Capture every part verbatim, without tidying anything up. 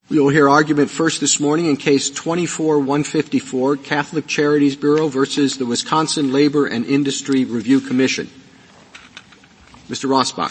We will hear argument first this morning in Case twenty-four one fifty-four, Catholic Charities Bureau versus the Wisconsin Labor and Industry Review Commission. Mister Rossbach.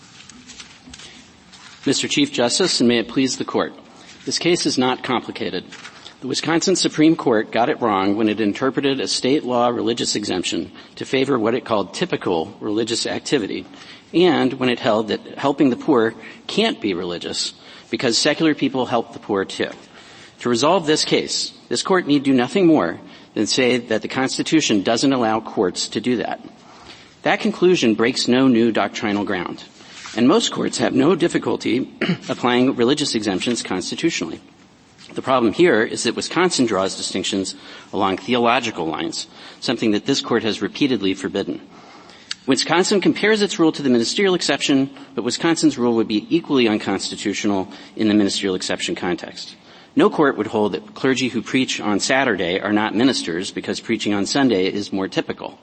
Mister Chief Justice, and may it please the Court, this case is not complicated. The Wisconsin Supreme Court got it wrong when it interpreted a state law religious exemption to favor what it called typical religious activity, and when it held that helping the poor can't be religious because secular people help the poor too. To resolve this case, this Court need do nothing more than say that the Constitution doesn't allow courts to do that. That conclusion breaks no new doctrinal ground, and most courts have no difficulty applying religious exemptions constitutionally. The problem here is that Wisconsin draws distinctions along theological lines, something that this Court has repeatedly forbidden. Wisconsin compares its rule to the ministerial exception, but Wisconsin's rule would be equally unconstitutional in the ministerial exception context. No court would hold that clergy who preach on Saturday are not ministers because preaching on Sunday is more typical.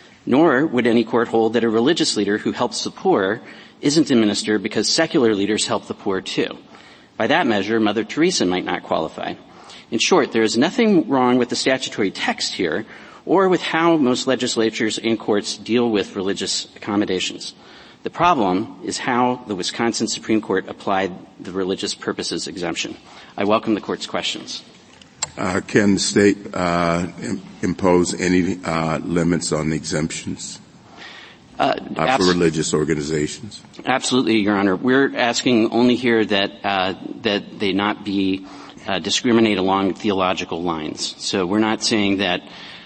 Nor would any court hold that a religious leader who helps the poor isn't a minister because secular leaders help the poor too. By that measure, Mother Teresa might not qualify. In short, there is nothing wrong with the statutory text here or with how most legislatures and courts deal with religious accommodations. The problem is how the Wisconsin Supreme Court applied the religious purposes exemption. I welcome the Court's questions. Uh, can the state uh, im- impose any uh, limits on the exemptions uh, uh, abs- for religious organizations? Absolutely, Your Honor. We're asking only here that uh, that they not be uh, discriminate along theological lines. So we're not saying that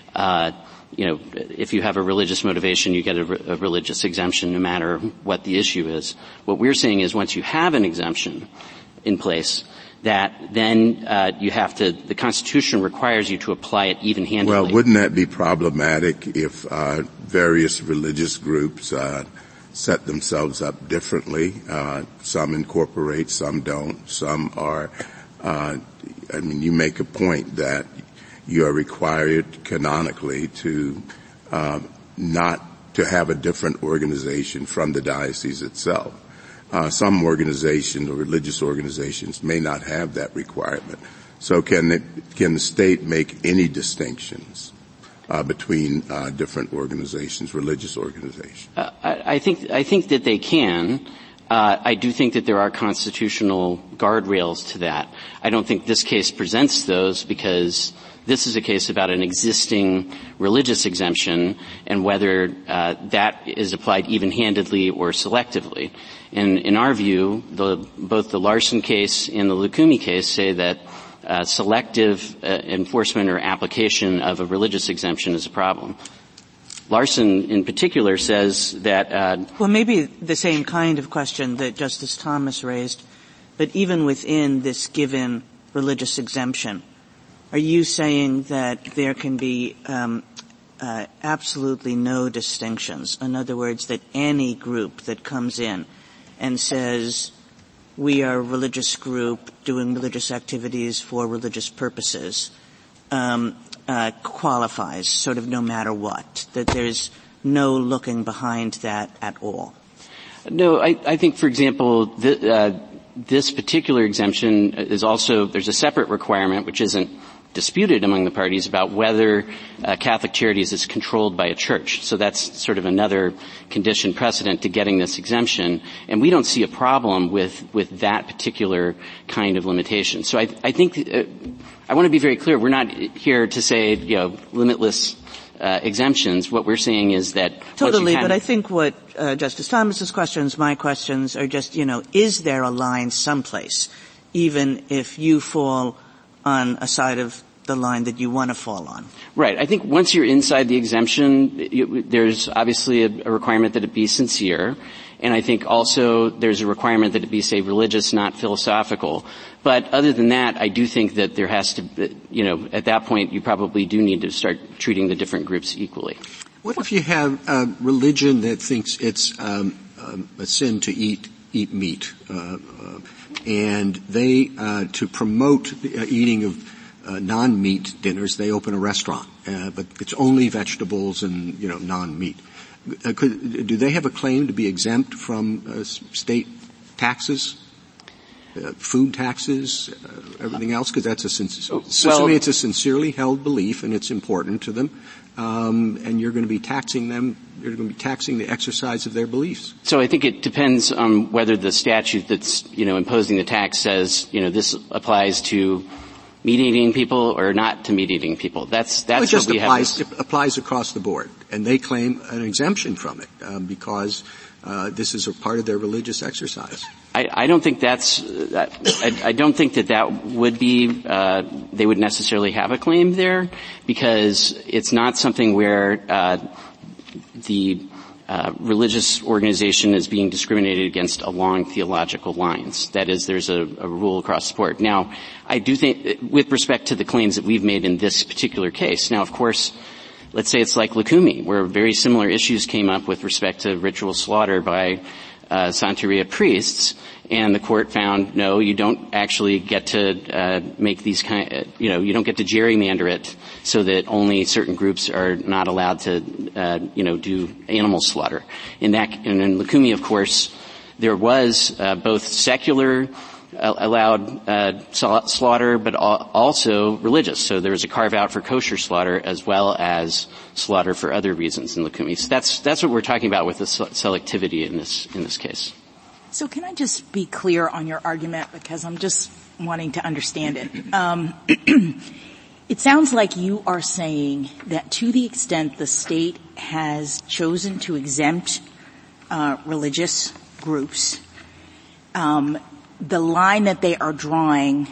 uh you know, if you have a religious motivation, you get a, re- a religious exemption no matter what the issue is. What we're saying is once you have an exemption in place, that then uh you have to, the Constitution requires you to apply it even-handedly. Well, wouldn't that be problematic if uh various religious groups uh set themselves up differently? Uh some incorporate, some don't, some are, uh I mean, you make a point that you are required canonically to uh, not to have a different organization from the diocese itself. Uh, some organizations or religious organizations may not have that requirement. So can the, can the state make any distinctions uh, between uh, different organizations, religious organizations? Uh, I, I think I think that they can. Uh, I do think that there are constitutional guardrails to that. I don't think this case presents those because this is a case about an existing religious exemption and whether uh, that is applied even-handedly or selectively. And in our view, the, both the Larson case and the Lukumi case say that uh, selective uh, enforcement or application of a religious exemption is a problem. Larson, in particular, says that uh, well, maybe the same kind of question that Justice Thomas raised, but even within this given religious exemption, are you saying that there can be um, uh, absolutely no distinctions? In other words, that any group that comes in and says, we are a religious group doing religious activities for religious purposes, um, uh, qualifies sort of no matter what, that there's no looking behind that at all? No, I, I think, for example, the, uh, this particular exemption is also, there's a separate requirement which isn't disputed among the parties about whether uh, Catholic Charities is controlled by a church. So that's sort of another condition precedent to getting this exemption. And we don't see a problem with, with that particular kind of limitation. So I, I think, uh, I want to be very clear, we're not here to say, you know, limitless uh, exemptions. What we're saying is that Totally, have, but I think what uh, Justice Thomas's questions, my questions are just, you know, is there a line someplace, even if you fall on a side of the line that you want to fall on? Right. I think once you're inside the exemption, you, there's obviously a, a requirement that it be sincere. And I think also there's a requirement that it be, say, religious, not philosophical. But other than that, I do think that there has to, you know, at that point you probably do need to start treating the different groups equally. What if you have a religion that thinks it's um, um, a sin to eat eat meat, uh, uh, and they, uh, to promote the uh, eating of uh, non-meat dinners, they open a restaurant, uh, but it's only vegetables and, you know, non-meat. Uh, could, do they have a claim to be exempt from uh, state taxes? uh, food taxes, uh, everything else? Because that's a sin- well, assuming it's a sincerely held belief and it's important to them, um, and you're going to be taxing them. You're going to be taxing the exercise of their beliefs. So I think it depends on whether the statute that's, you know, imposing the tax says, you know, this applies to meat-eating people or not to meat-eating people. That's, that's well, it just what we applies, have. It applies across the board. And they claim an exemption from it, um, because, uh, this is a part of their religious exercise. I, I don't think that's, uh, I, I don't think that that would be, uh, they would necessarily have a claim there, because it's not something where, uh, the uh, religious organization is being discriminated against along theological lines. That is, there's a, a rule across the board. Now, I do think, with respect to the claims that we've made in this particular case, now, of course, let's say it's like Lukumi, where very similar issues came up with respect to ritual slaughter by uh, Santeria priests, and the court found, no, you don't actually get to uh, make these kind, uh, you know, you don't get to gerrymander it so that only certain groups are not allowed to, uh, you know, do animal slaughter. In that, and in Lukumi, of course, there was uh, both secular uh, allowed uh, slaughter, but also religious. So there was a carve out for kosher slaughter as well as slaughter for other reasons in Lukumi. So that's that's what we're talking about with the selectivity in this in this case. So can I just be clear on your argument, because I'm just wanting to understand it. Um, it sounds like you are saying that to the extent the state has chosen to exempt uh, religious groups, um, the line that they are drawing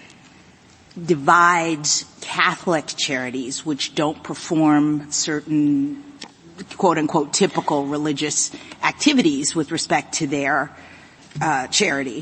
divides Catholic charities, which don't perform certain quote-unquote typical religious activities with respect to their uh charity,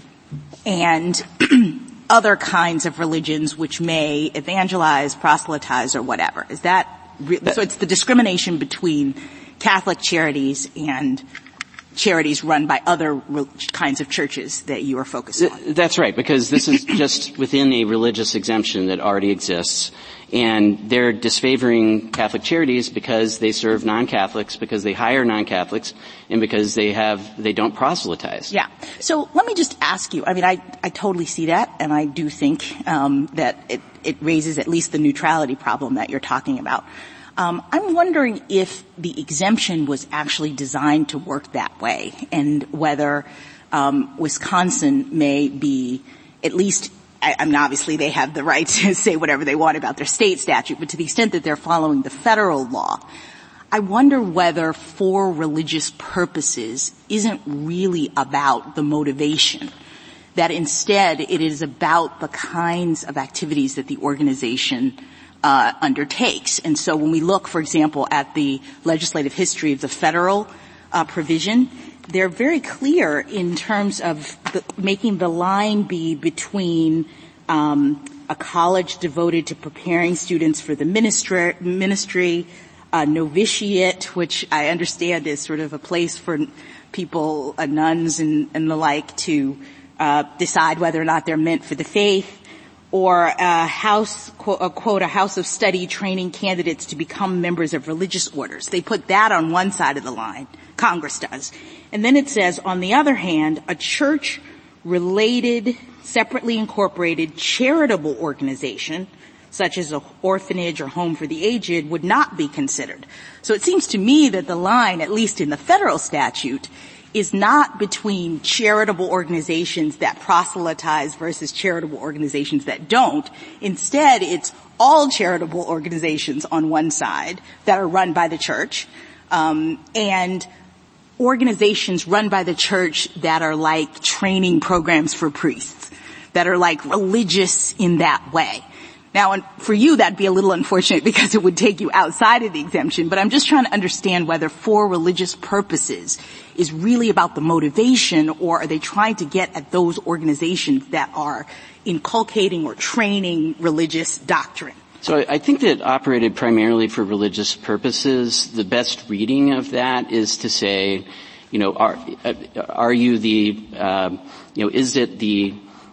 and other kinds of religions which may evangelize, proselytize, or whatever. Is that re- so? It's the discrimination between Catholic charities and charities run by other re- kinds of churches that you are focused on. That's right, because this is just within a religious exemption that already exists. And they're disfavoring Catholic charities because they serve non-Catholics, because they hire non-Catholics, and because they have, they don't proselytize. Yeah. So let me just ask you, I mean, I, I totally see that, and I do think, um, that it, it raises at least the neutrality problem that you're talking about. Um, I'm wondering if the exemption was actually designed to work that way, and whether, um, Wisconsin may be at least I mean, obviously they have the right to say whatever they want about their state statute, but to the extent that they're following the federal law, I wonder whether for religious purposes isn't really about the motivation, that instead it is about the kinds of activities that the organization uh undertakes. And so when we look, for example, at the legislative history of the federal uh provision, they're very clear in terms of the, making the line be between um, a college devoted to preparing students for the ministry, ministry uh, novitiate, which I understand is sort of a place for people, uh, nuns and, and the like, to uh, decide whether or not they're meant for the faith, or a house, quote, a, quote, a house of study training candidates to become members of religious orders. They put that on one side of the line. Congress does. And then it says, on the other hand, a church-related, separately incorporated charitable organization, such as an orphanage or home for the aged, would not be considered. So it seems to me that the line, at least in the federal statute, is not between charitable organizations that proselytize versus charitable organizations that don't. Instead, it's all charitable organizations on one side that are run by the church, um, and organizations run by the church that are like training programs for priests, that are like religious in that way. Now, for you, that'd be a little unfortunate because it would take you outside of the exemption, but I'm just trying to understand whether for religious purposes is really about the motivation, or are they trying to get at those organizations that are inculcating or training religious doctrine? So I think that operated primarily for religious purposes. The best reading of that is to say, you know, are, are you the, uh, you know, is it the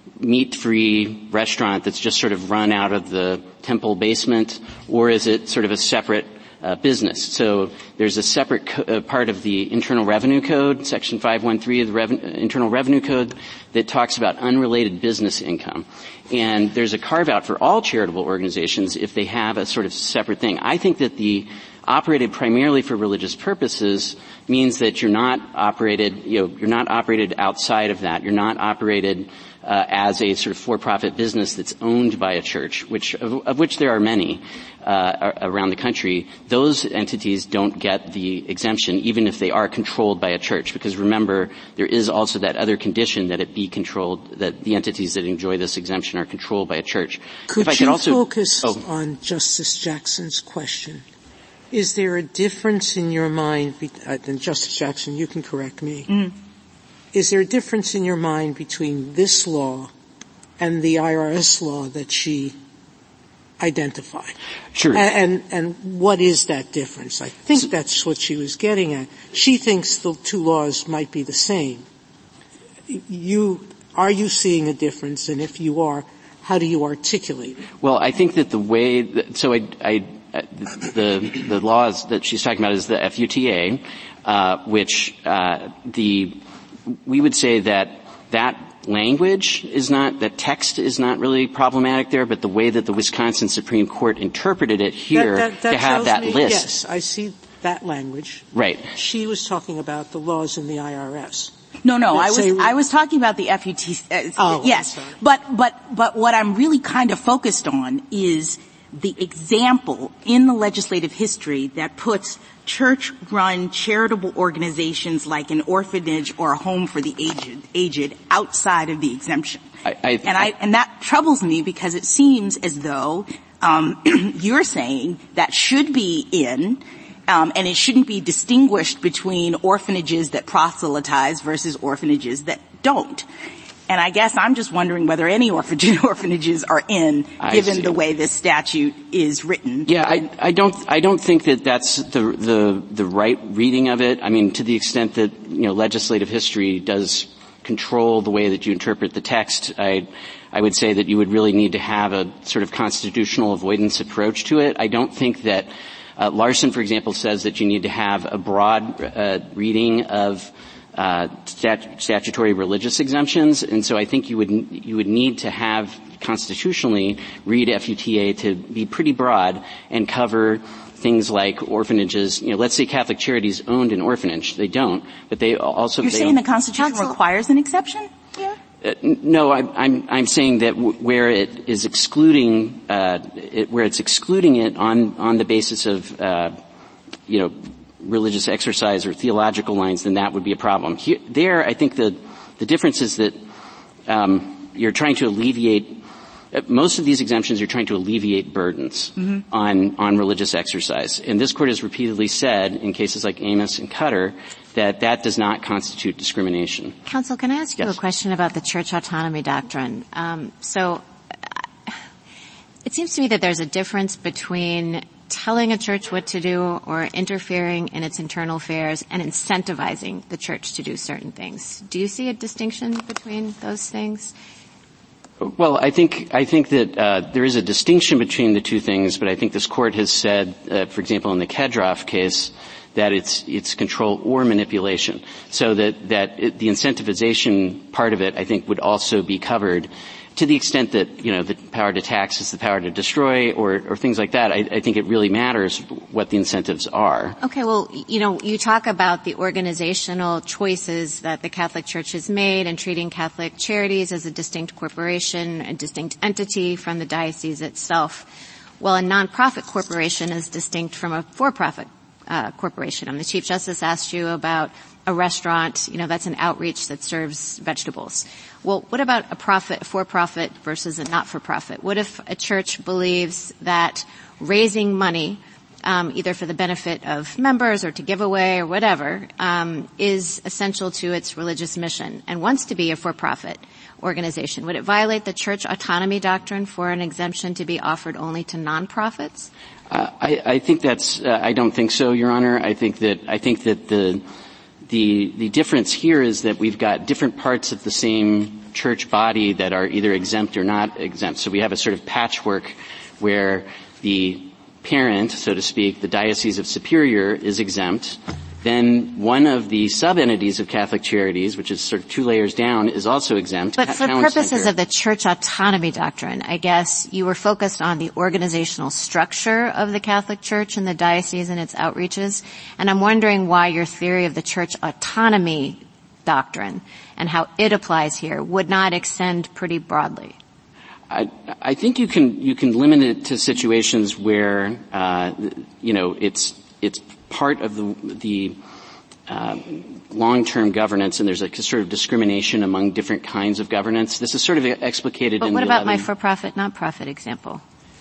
meat-free restaurant that's just sort of run out of the temple basement, or is it sort of a separate uh, business. So there's a separate co- uh, part of the Internal Revenue Code, Section five one three of the Reven- Internal Revenue Code, that talks about unrelated business income. And there's a carve-out for all charitable organizations if they have a sort of separate thing. I think that the operated primarily for religious purposes means that you're not operated, you know, you're not operated outside of that. You're not operated uh, as a sort of for-profit business that's owned by a church, which of, of which there are many uh, around the country. Those entities don't get the exemption, even if they are controlled by a church, because remember, there is also that other condition that it be controlled, that the entities that enjoy this exemption are controlled by a church. Could if I you could also, focus oh. on Justice Jackson's question? Is there a difference in your mind, be- uh, and Justice Jackson, you can correct me, mm. is there a difference in your mind between this law and the I R S law that she identified? Sure. And, and, and what is that difference? I think so, that's what she was getting at. She thinks the two laws might be the same. You, are you seeing a difference? And if you are, how do you articulate it? Well, I think that the way, that, so I, I Uh, the the laws that she's talking about is the F U T A, uh, which uh, the we would say that that language is not, that text is not really problematic there, but the way that the Wisconsin Supreme Court interpreted it here that, that, that to have that me, list. Yes, I see that language. Right. She was talking about the laws in the I R S. No, no, Let's I was, say, I was talking about the F U T A. Uh, oh, yes. But, but, but what I'm really kind of focused on is the example in the legislative history that puts church-run charitable organizations like an orphanage or a home for the aged, aged outside of the exemption. I, I, and I, and that troubles me because it seems as though, um, you're saying that should be in, um, and it shouldn't be distinguished between orphanages that proselytize versus orphanages that don't. And I guess I'm just wondering whether any orphanages are in, given the way this statute is written. Yeah, I, I don't, I don't think that that's the, the, the right reading of it. I mean, to the extent that, you know, legislative history does control the way that you interpret the text, I, I would say that you would really need to have a sort of constitutional avoidance approach to it. I don't think that, uh, Larson, for example, says that you need to have a broad, uh, reading of Uh, stat- statutory religious exemptions, and so I think you would you would need to have constitutionally read F U T A to be pretty broad and cover things like orphanages. You know, let's say Catholic Charities owned an orphanage. They don't, but they also. You're they saying the Constitution requires an exception here? Uh, no, I, I'm I'm saying that w- where it is excluding uh, it, where it's excluding it on on the basis of uh, you know. religious exercise or theological lines, then that would be a problem. Here, there, I think the the difference is that um, you're trying to alleviate. Uh, most of these exemptions, you're trying to alleviate burdens mm-hmm. on on religious exercise, and this court has repeatedly said in cases like Amos and Cutter that that does not constitute discrimination. Counsel, can I ask you yes. a question about the church autonomy doctrine? Um, so, it seems to me that there's a difference between telling a church what to do or interfering in its internal affairs and incentivizing the church to do certain things. Do you see a distinction between those things? Well, I think I think that uh, there is a distinction between the two things, but I think this court has said, uh, for example, in the Kedroff case, that it's it's control or manipulation. So that that it, the incentivization part of it, I think, would also be covered. To the extent that, you know, the power to tax is the power to destroy or, or things like that, I, I think it really matters what the incentives are. Okay, well, you know, you talk about the organizational choices that the Catholic Church has made in treating Catholic Charities as a distinct corporation, a distinct entity from the diocese itself. Well, a nonprofit corporation is distinct from a for-profit uh, corporation. And the Chief Justice asked you about a restaurant, you know, that's an outreach that serves vegetables. Well, what about a profit, a for-profit versus a not-for-profit? What if a church believes that raising money, um, either for the benefit of members or to give away or whatever, um, is essential to its religious mission and wants to be a for-profit organization? Would it violate the church autonomy doctrine for an exemption to be offered only to nonprofits? Uh, I, I think that's. Uh, I don't think so, Your Honor. I think that. I think that the. The, the difference here is that we've got different parts of the same church body that are either exempt or not exempt. So we have a sort of patchwork where the parent, so to speak, the Diocese of Superior, is exempt, then one of the sub-entities of Catholic Charities, which is sort of two layers down, is also exempt. But for purposes of the church autonomy doctrine, I guess you were focused on the organizational structure of the Catholic Church and the diocese and its outreaches, and I'm wondering why your theory of the church autonomy doctrine and how it applies here would not extend pretty broadly. I, I think you can you can limit it to situations where uh, you know it's it's part of the the uh, long-term governance, and there's a sort of discrimination among different kinds of governance. This is sort of explicated but in the what about eleven my for-profit, not-profit example?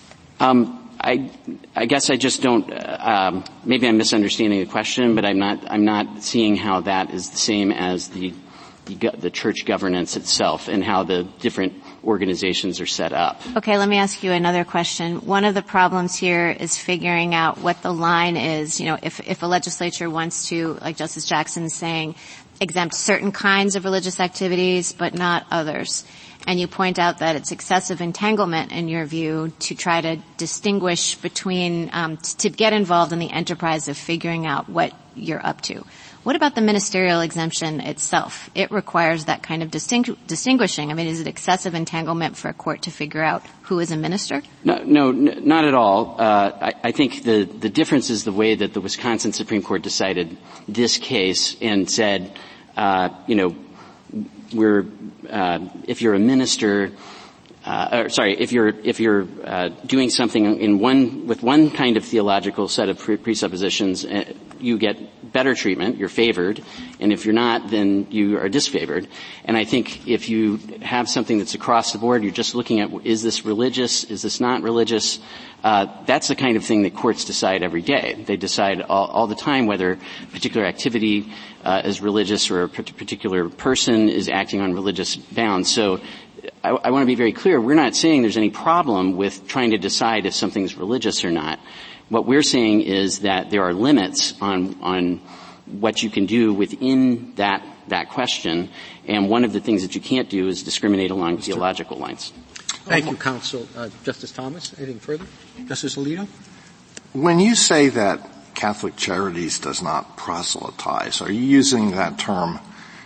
Um, I I guess I just don't. Uh, um, maybe I'm misunderstanding the question, but I'm not I'm not seeing how that is the same as the the, the church governance itself and how the different organizations are set up. Okay, let me ask you another question. One of the problems here is figuring out what the line is. You know, if, if a legislature wants to, like Justice Jackson is saying, exempt certain kinds of religious activities but not others. And you point out that it's excessive entanglement, in your view, to try to distinguish between, um, t- to get involved in the enterprise of figuring out what you're up to. What about the ministerial exemption itself? It requires that kind of distingu- distinguishing. I mean, is it excessive entanglement for a court to figure out who is a minister? No, no, n- not at all. Uh, I, I think the, the difference is the way that the Wisconsin Supreme Court decided this case and said, uh, you know, we're, uh, if you're a minister, uh, or sorry, if you're, if you're, uh, doing something in one, with one kind of theological set of pre- presuppositions, uh, you get better treatment, you're favored, and if you're not, then you are disfavored. And I think if you have something that's across the board, you're just looking at, is this religious, is this not religious, uh, that's the kind of thing that courts decide every day. They decide all, all the time whether a particular activity uh, is religious or a particular person is acting on religious bounds. So I, I want to be very clear, we're not saying there's any problem with trying to decide if something's religious or not. What we're saying is that there are limits on, on what you can do within that, that question, and one of the things that you can't do is discriminate along Mister theological lines. Thank you, counsel. Uh, Justice Thomas, anything further? Justice Alito? When you say that Catholic Charities does not proselytize, are you using that term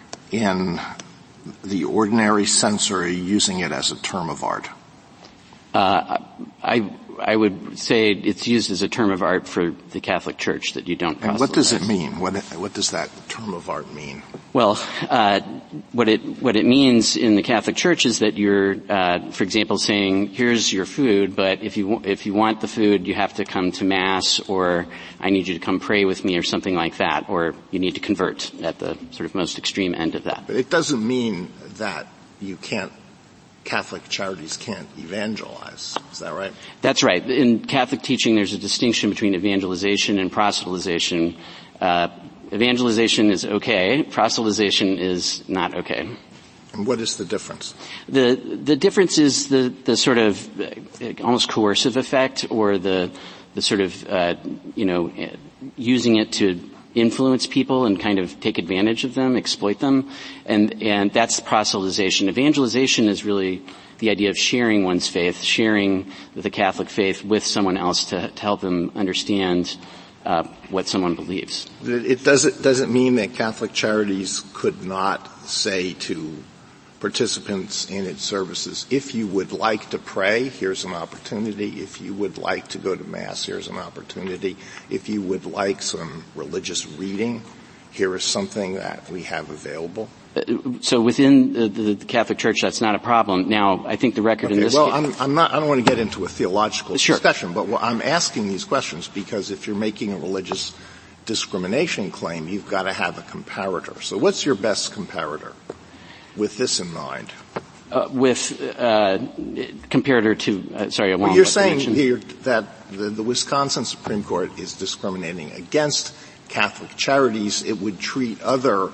in the ordinary sense, or are you using it as a term of art? Uh, I, I would say it's used as a term of art for the Catholic Church, that you don't proselytize. And what does it mean? What, what does that term of art mean? Well, uh, what it, what it means in the Catholic Church is that you're, uh, for example, saying, here's your food, but if you, if you want the food, you have to come to Mass, or I need you to come pray with me, or something like that, or you need to convert at the sort of most extreme end of that. But it doesn't mean that you can't Catholic Charities can't evangelize. Is that right? That's right. In Catholic teaching, there's a distinction between evangelization and proselytization. Uh, evangelization is okay. Proselytization is not okay. And what is the difference? The the difference is the the sort of uh, almost coercive effect, or the the sort of uh, you know using it to influence people and kind of take advantage of them, exploit them, and and that's proselytization. Evangelization is really the idea of sharing one's faith, sharing the Catholic faith with someone else to, to help them understand uh, what someone believes. It doesn't doesn't mean that Catholic Charities could not say to participants in its services, if you would like to pray, here's an opportunity. If you would like to go to Mass, here's an opportunity. If you would like some religious reading, here is something that we have available. Uh, so within the, the, the Catholic Church, that's not a problem. Now, I think the record okay, in this well, case... I'm, I'm not, I don't want to get into a theological sure. discussion, but what I'm asking these questions because if you're making a religious discrimination claim, you've got to have a comparator. So what's your best comparator? With this in mind, uh, with uh, comparator to uh, sorry, I well, won't. You're saying here that the, the Wisconsin Supreme Court is discriminating against Catholic Charities. It would treat other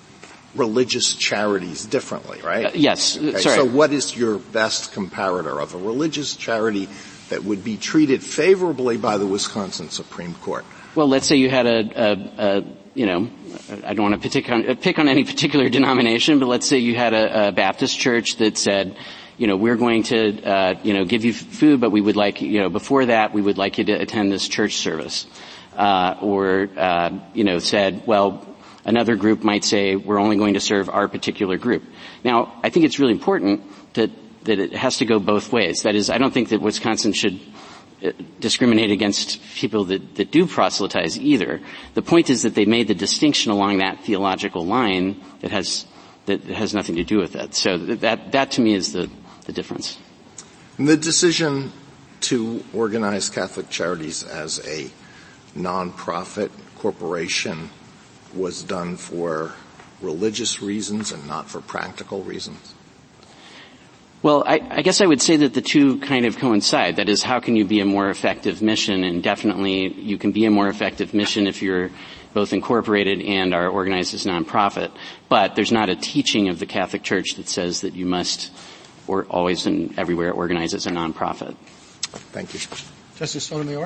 religious charities differently, right? Uh, yes. Okay, sorry. So, what is your best comparator of a religious charity that would be treated favorably by the Wisconsin Supreme Court? Well, let's say you had a, a, a you know, I don't want to pick on, pick on any particular denomination, but let's say you had a, a Baptist church that said, you know, we're going to, uh, you know, give you food, but we would like, you know, before that, we would like you to attend this church service. Uh, or, uh, you know, said, well, another group might say, we're only going to serve our particular group. Now, I think it's really important that, that it has to go both ways. That is, I don't think that Wisconsin should discriminate against people that, that do proselytize either. The point is that they made the distinction along that theological line that has that has nothing to do with it. So that that to me is the, the difference. And the decision to organize Catholic Charities as a nonprofit corporation was done for religious reasons and not for practical reasons? Well, I, I guess I would say that the two kind of coincide. That is, how can you be a more effective mission? And definitely you can be a more effective mission if you're both incorporated and are organized as nonprofit. But there's not a teaching of the Catholic Church that says that you must or always and everywhere organize as a nonprofit. Thank you. Justice Sotomayor?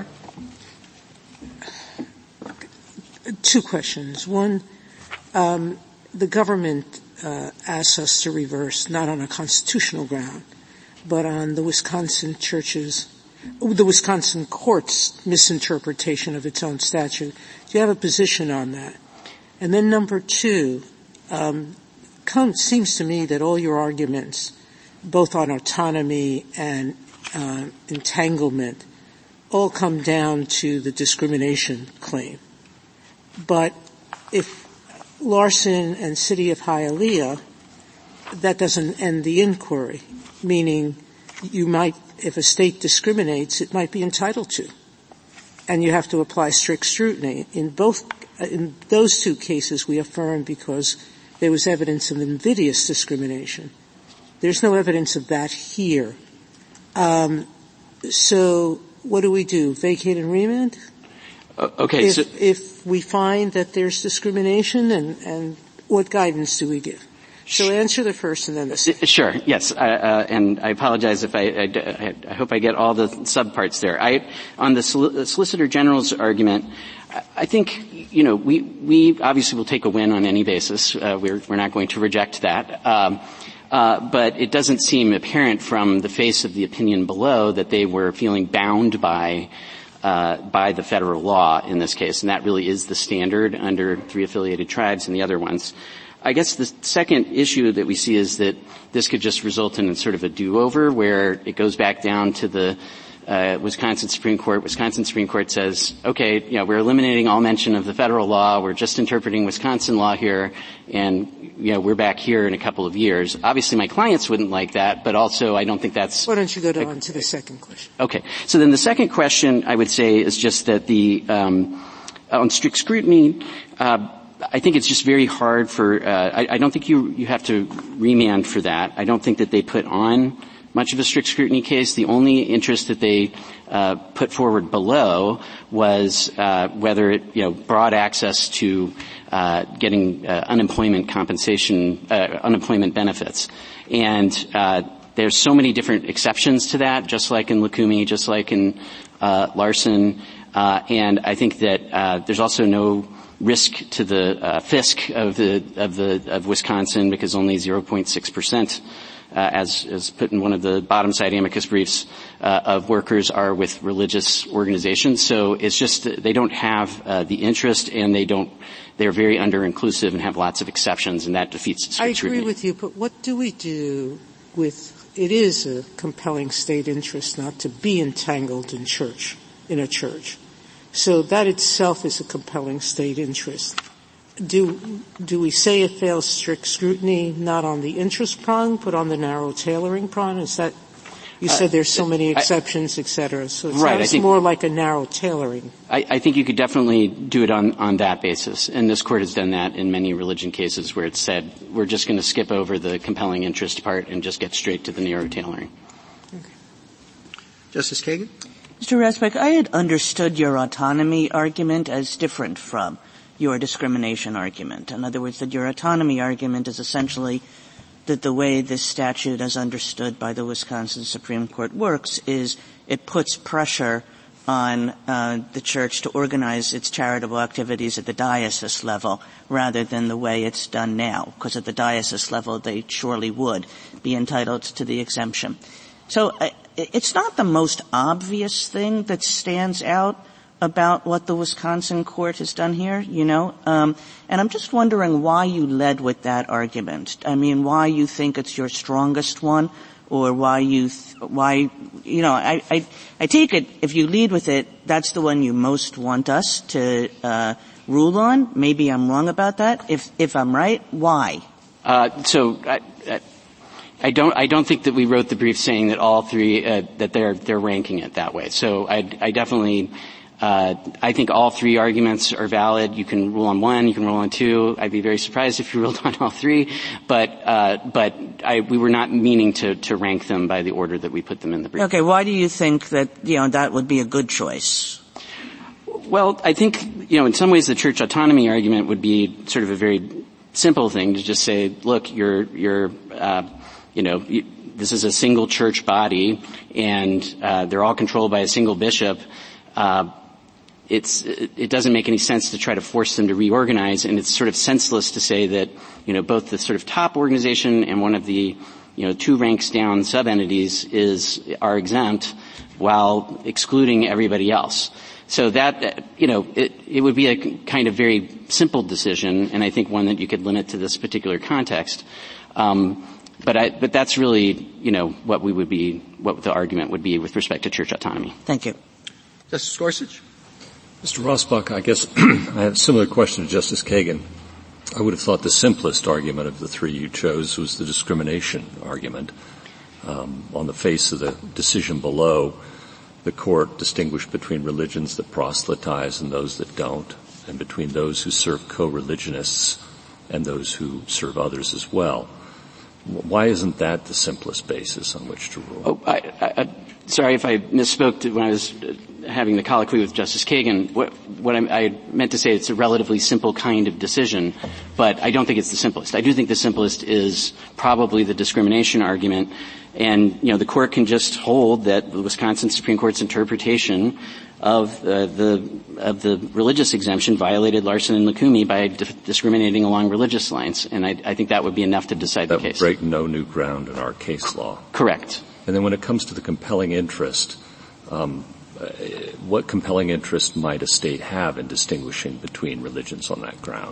Two questions. One, um, the government Uh, asks us to reverse, not on a constitutional ground, but on the Wisconsin church's, the Wisconsin court's misinterpretation of its own statute. Do you have a position on that? And then number two, um, comes, seems to me that all your arguments, both on autonomy and uh, entanglement, all come down to the discrimination claim. But if Larson and City of Hialeah, that doesn't end the inquiry, meaning you might, if a state discriminates, it might be entitled to. And you have to apply strict scrutiny. In both, in those two cases we affirm because there was evidence of invidious discrimination. There's no evidence of that here. Um, so what do we do? Vacate and remand? Uh, okay. If, so if we find that there's discrimination, and, and what guidance do we give? So answer the first and then the second. Sure. Yes. Uh, uh, and I apologize if I, I, I hope I get all the subparts there. I, on the Solicitor General's argument, I think, you know, we, we obviously will take a win on any basis. Uh, we're, we're not going to reject that. Um, uh, but it doesn't seem apparent from the face of the opinion below that they were feeling bound by Uh, by the federal law in this case, and that really is the standard under three affiliated tribes and the other ones. I guess the second issue that we see is that this could just result in sort of a do-over where it goes back down to the uh, Wisconsin Supreme Court. Wisconsin Supreme Court says, okay, you know, we're eliminating all mention of the federal law. We're just interpreting Wisconsin law here, and you know, we're back here in a couple of years. Obviously, my clients wouldn't like that, but also I don't think that's. Why don't you go to, on to the second question? Okay. So then the second question I would say is just that the um, on strict scrutiny, uh, I think it's just very hard for. Uh, I, I don't think you you have to remand for that. I don't think that they put on much of a strict scrutiny case. The only interest that they uh, put forward below was uh, whether it, you know, broad access to uh, getting uh, unemployment compensation, uh, unemployment benefits, and uh, there's so many different exceptions to that, just like in Lukumi, just like in uh, Larson, uh, and I think that uh, there's also no risk to the uh, fisc of the of the of Wisconsin because only zero point six percent. Uh, as, as put in one of the bottom side amicus briefs, uh, of workers are with religious organizations. So it's just that they don't have uh, the interest, and they don't. They're very under-inclusive and have lots of exceptions, and that defeats strict I agree scrutiny. with you, but what do we do with? It is a compelling state interest not to be entangled in church, in a church. So that itself is a compelling state interest. Do, do we say it fails strict scrutiny not on the interest prong, but on the narrow tailoring prong? Is that, you said there's so many exceptions, et cetera, so it right, sounds think, more like a narrow tailoring. I, I think you could definitely do it on, on that basis, and this court has done that in many religion cases where it's said, we're just going to skip over the compelling interest part and just get straight to the narrow tailoring. Okay. Justice Kagan? Mister Rasbeck, I had understood your autonomy argument as different from your discrimination argument. In other words, that your autonomy argument is essentially that the way this statute as understood by the Wisconsin Supreme Court works is it puts pressure on uh, the church to organize its charitable activities at the diocese level rather than the way it's done now, because at the diocese level they surely would be entitled to the exemption. So uh, it's not the most obvious thing that stands out about what the Wisconsin court has done here, you know, um, and I'm just wondering why you led with that argument. I mean, why you think it's your strongest one, or why you, th- why, you know, I, I, I take it if you lead with it, that's the one you most want us to uh, rule on. Maybe I'm wrong about that. If if I'm right, why? Uh, so. I, I I don't, I don't think that we wrote the brief saying that all three, uh, that they're, they're ranking it that way. So I, I definitely, uh, I think all three arguments are valid. You can rule on one, you can rule on two. I'd be very surprised if you ruled on all three. But, uh, but I, we were not meaning to, to rank them by the order that we put them in the brief. Okay, why do you think that, you know, that would be a good choice? Well, I think, you know, in some ways the church autonomy argument would be sort of a very simple thing to just say, look, you're, you're, uh, You know, this is a single church body, and uh, they're all controlled by a single bishop. Uh, it's it, it doesn't make any sense to try to force them to reorganize, and it's sort of senseless to say that, you know, both the sort of top organization and one of the, you know, two ranks down sub-entities is are exempt, while excluding everybody else. So that, you know, it, it would be a kind of very simple decision, and I think one that you could limit to this particular context. Um, But I, but that's really, you know, what we would be, what the argument would be with respect to church autonomy. Thank you. Justice Gorsuch? Mister Rossbach, I guess I have a similar question to Justice Kagan. I would have thought the simplest argument of the three you chose was the discrimination argument. Um, on the face of the decision below, the court distinguished between religions that proselytize and those that don't, and between those who serve co-religionists and those who serve others as well. Why isn't that the simplest basis on which to rule? Oh, I, I, I, sorry if I misspoke to when I was having the colloquy with Justice Kagan. What, what I, I meant to say, it's a relatively simple kind of decision, but I don't think it's the simplest. I do think the simplest is probably the discrimination argument, and you know the court can just hold that the Wisconsin Supreme Court's interpretation of uh, the of the religious exemption violated Larson and Lukumi by di- discriminating along religious lines, and I, I think that would be enough to decide that the case. That would break no new ground in our case law. Correct. And then when it comes to the compelling interest, um, uh, what compelling interest might a state have in distinguishing between religions on that ground?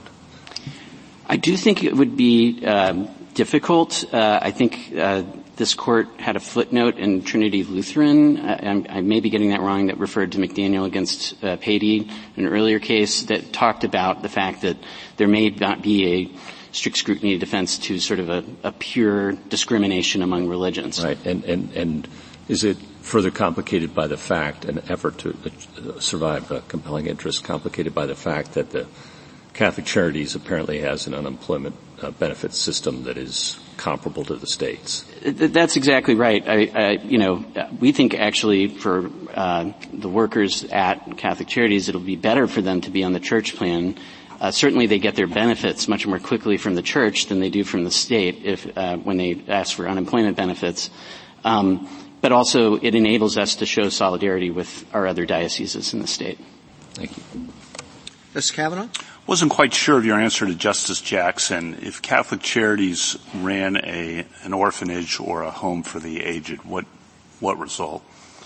I do think it would be um, difficult. Uh, I think uh, this court had a footnote in Trinity Lutheran, uh, I may be getting that wrong, that referred to McDaniel against uh, Patey, an earlier case that talked about the fact that there may not be a strict scrutiny defense to sort of a, a pure discrimination among religions. Right, and, and, and is it further complicated by the fact, an effort to uh, survive a compelling interest, complicated by the fact that the Catholic Charities apparently has an unemployment uh, benefit system that is comparable to the states? That's exactly right. I, I, you know, we think actually for uh, the workers at Catholic Charities, it'll be better for them to be on the church plan. Uh, certainly, they get their benefits much more quickly from the church than they do from the state if uh, when they ask for unemployment benefits. Um, but also, it enables us to show solidarity with our other dioceses in the state. Thank you. Justice Kavanaugh? Wasn't quite sure of your answer to Justice Jackson. If Catholic Charities ran a an orphanage or a home for the aged, what what result?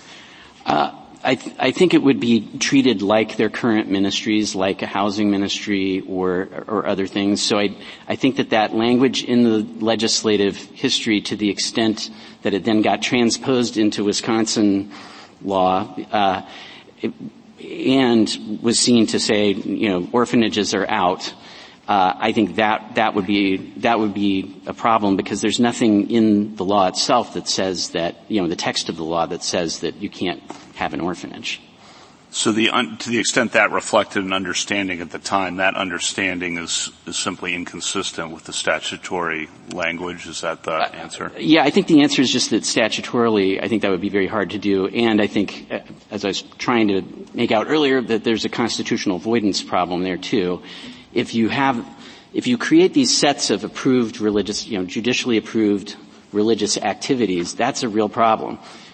Uh, I, th- I think it would be treated like their current ministries, like a housing ministry or or other things. So I I think that that language in the legislative history, to the extent that it then got transposed into Wisconsin law, uh, it, and was seen to say, you know, orphanages are out, uh, I think that, that would be, that would be a problem because there's nothing in the law itself that says that, you know, the text of the law that says that you can't have an orphanage. So the, un, to the extent that reflected an understanding at the time, that understanding is, is simply inconsistent with the statutory language. Is that the uh, answer? Yeah, I think the answer is just that statutorily, I think that would be very hard to do. And I think, uh, as I was trying to make out earlier, that there's a constitutional avoidance problem there too. If you have, if you create these sets of approved religious, you know, judicially approved religious activities, that's a real problem.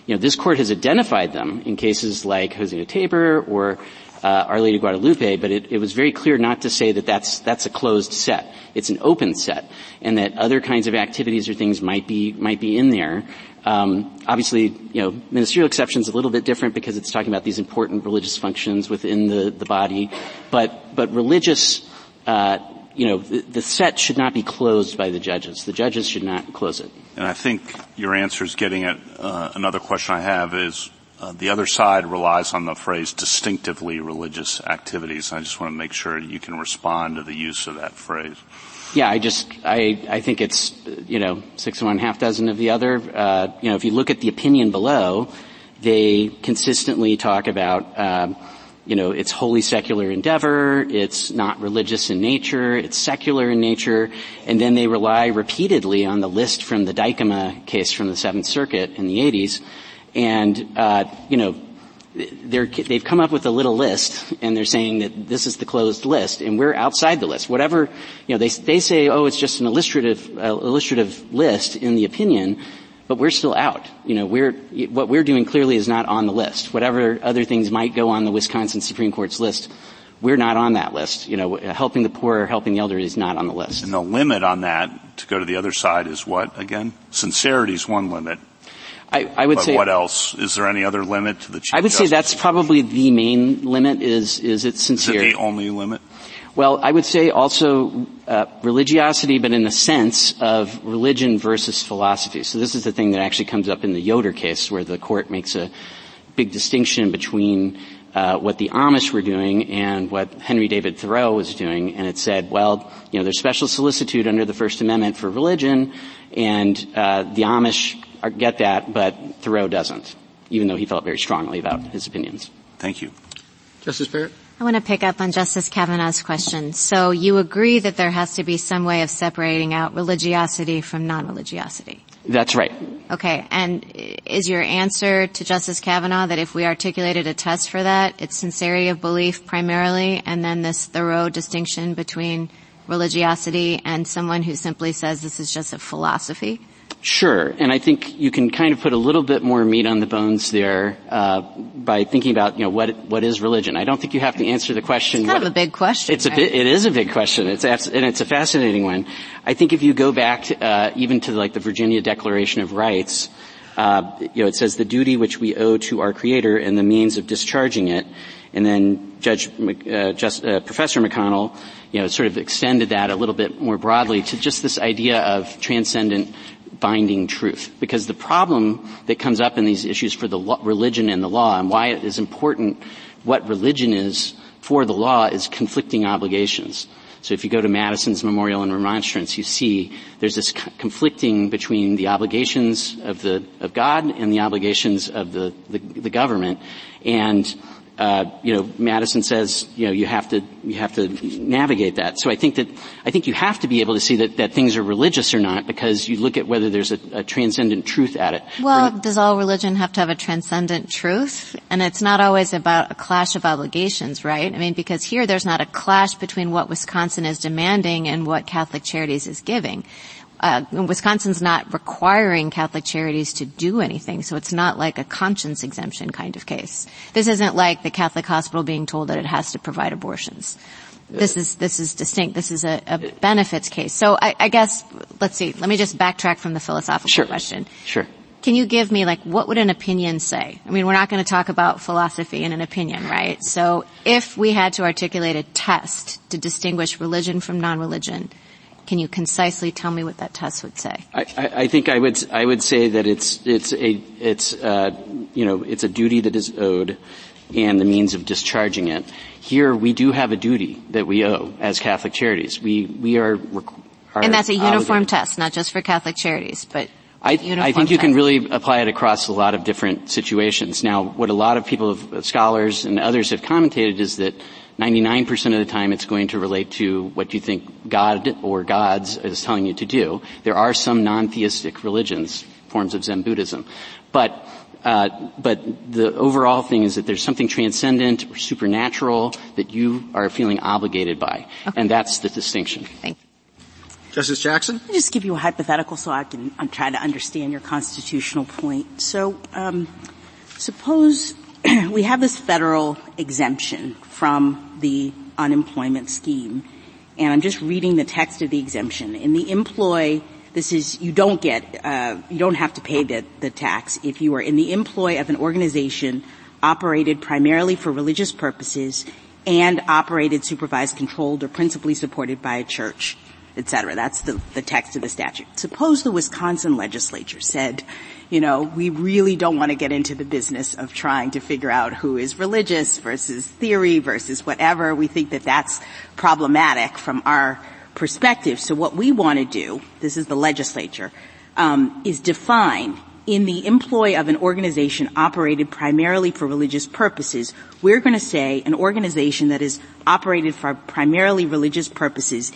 You know, this court has identified them in cases like Hosea Tabor or uh, Our Lady of Guadalupe, but it, it was very clear not to say that that's that's a closed set. It's an open set, and that other kinds of activities or things might be might be in there. Um, obviously, you know, ministerial exception is a little bit different because it's talking about these important religious functions within the the body, but but religious. Uh, you know, the, the set should not be closed by the judges. The judges should not close it. And I think your answer is getting at uh, another question I have is uh, the other side relies on the phrase distinctively religious activities. I just want to make sure you can respond to the use of that phrase. Yeah, I just, I, I think it's, you know, six of one, half dozen of the other. Uh, you know, if you look at the opinion below, they consistently talk about, um, you know, it's wholly secular endeavor, it's not religious in nature, it's secular in nature, and then they rely repeatedly on the list from the Dykema case from the Seventh Circuit in the eighties, and, uh, you know, they're, they've come up with a little list, and they're saying that this is the closed list, and we're outside the list. Whatever, you know, they, they say, oh, it's just an illustrative, uh, illustrative list in the opinion, but we're still out. You know, we're, what we're doing clearly is not on the list. Whatever other things might go on the Wisconsin Supreme Court's list, we're not on that list. You know, helping the poor, helping the elderly is not on the list. And the limit on that, to go to the other side, is what again? Sincerity is one limit. I, I would but say. What else? Is there any other limit to the Chief I would Justice? say that's probably the main limit is, is it's sincere. Is it the only limit? Well, I would say also uh, religiosity, but in the sense of religion versus philosophy. So this is the thing that actually comes up in the Yoder case, where the court makes a big distinction between uh, what the Amish were doing and what Henry David Thoreau was doing, and it said, well, you know, there's special solicitude under the First Amendment for religion, and uh, the Amish are, get that, but Thoreau doesn't, even though he felt very strongly about his opinions. Thank you. Justice Barrett? I want to pick up on Justice Kavanaugh's question. So you agree that there has to be some way of separating out religiosity from non-religiosity? That's right. Okay. And is your answer to Justice Kavanaugh that if we articulated a test for that, it's sincerity of belief primarily, and then this thorough distinction between religiosity and someone who simply says this is just a philosophy? Sure, and I think you can kind of put a little bit more meat on the bones there uh, by thinking about, you know, what what is religion. I don't think you have to answer the question. It's kind what, of a big question. It's right? a bit, it is a big question. It's and it's a fascinating one. I think if you go back to, uh, even to like the Virginia Declaration of Rights, uh, you know, it says the duty which we owe to our Creator and the means of discharging it, and then Judge uh, just, uh, Professor McConnell, you know, sort of extended that a little bit more broadly to just this idea of transcendent binding truth, because the problem that comes up in these issues for the law, religion and the law, and why it is important what religion is for the law, is conflicting obligations. So if you go to Madison's Memorial and Remonstrance, you see there's this c- conflicting between the obligations of the of God and the obligations of the the, the government, and Uh, you know, Madison says, you know, you have to, you have to navigate that. So I think that, I think you have to be able to see that, that things are religious or not, because you look at whether there's a, a transcendent truth at it. Well, For, does all religion have to have a transcendent truth? And it's not always about a clash of obligations, right? I mean, because here there's not a clash between what Wisconsin is demanding and what Catholic Charities is giving. Uh, Wisconsin's not requiring Catholic Charities to do anything, so it's not like a conscience exemption kind of case. This isn't like the Catholic hospital being told that it has to provide abortions. This is, this is distinct. This is a, a benefits case. So I, I guess, let's see, let me just backtrack from the philosophical sure. question. Sure. Can you give me, like, what would an opinion say? I mean, we're not going to talk about philosophy in an opinion, right? So if we had to articulate a test to distinguish religion from non-religion, can you concisely tell me what that test would say? I, I, I think I would I would say that it's it's a it's uh, you know it's a duty that is owed, and the means of discharging it. Here we do have a duty that we owe as Catholic Charities. We we are, are and that's a uniform obligated. test, not just for Catholic Charities, but I, I think you test. can really apply it across a lot of different situations. Now, what a lot of people, have, scholars and others have commentated is that ninety-nine percent of the time it's going to relate to what you think God or gods is telling you to do. There are some non-theistic religions, forms of Zen Buddhism. But, uh, but the overall thing is that there's something transcendent or supernatural that you are feeling obligated by. Okay. And that's the distinction. Thank you. Justice Jackson? Let me just give you a hypothetical so I can I'm trying to understand your constitutional point. So um, suppose we have this federal exemption from the unemployment scheme, and I'm just reading the text of the exemption. In the employ, this is you don't get uh, you don't have to pay the, the tax if you are in the employ of an organization operated primarily for religious purposes and operated, supervised, controlled, or principally supported by a church, et cetera. That's the, the text of the statute. Suppose the Wisconsin legislature said, you know, we really don't want to get into the business of trying to figure out who is religious versus theory versus whatever. We think that that's problematic from our perspective. So what we want to do, this is the legislature, um, is define in the employ of an organization operated primarily for religious purposes, we're going to say an organization that is operated for primarily religious purposes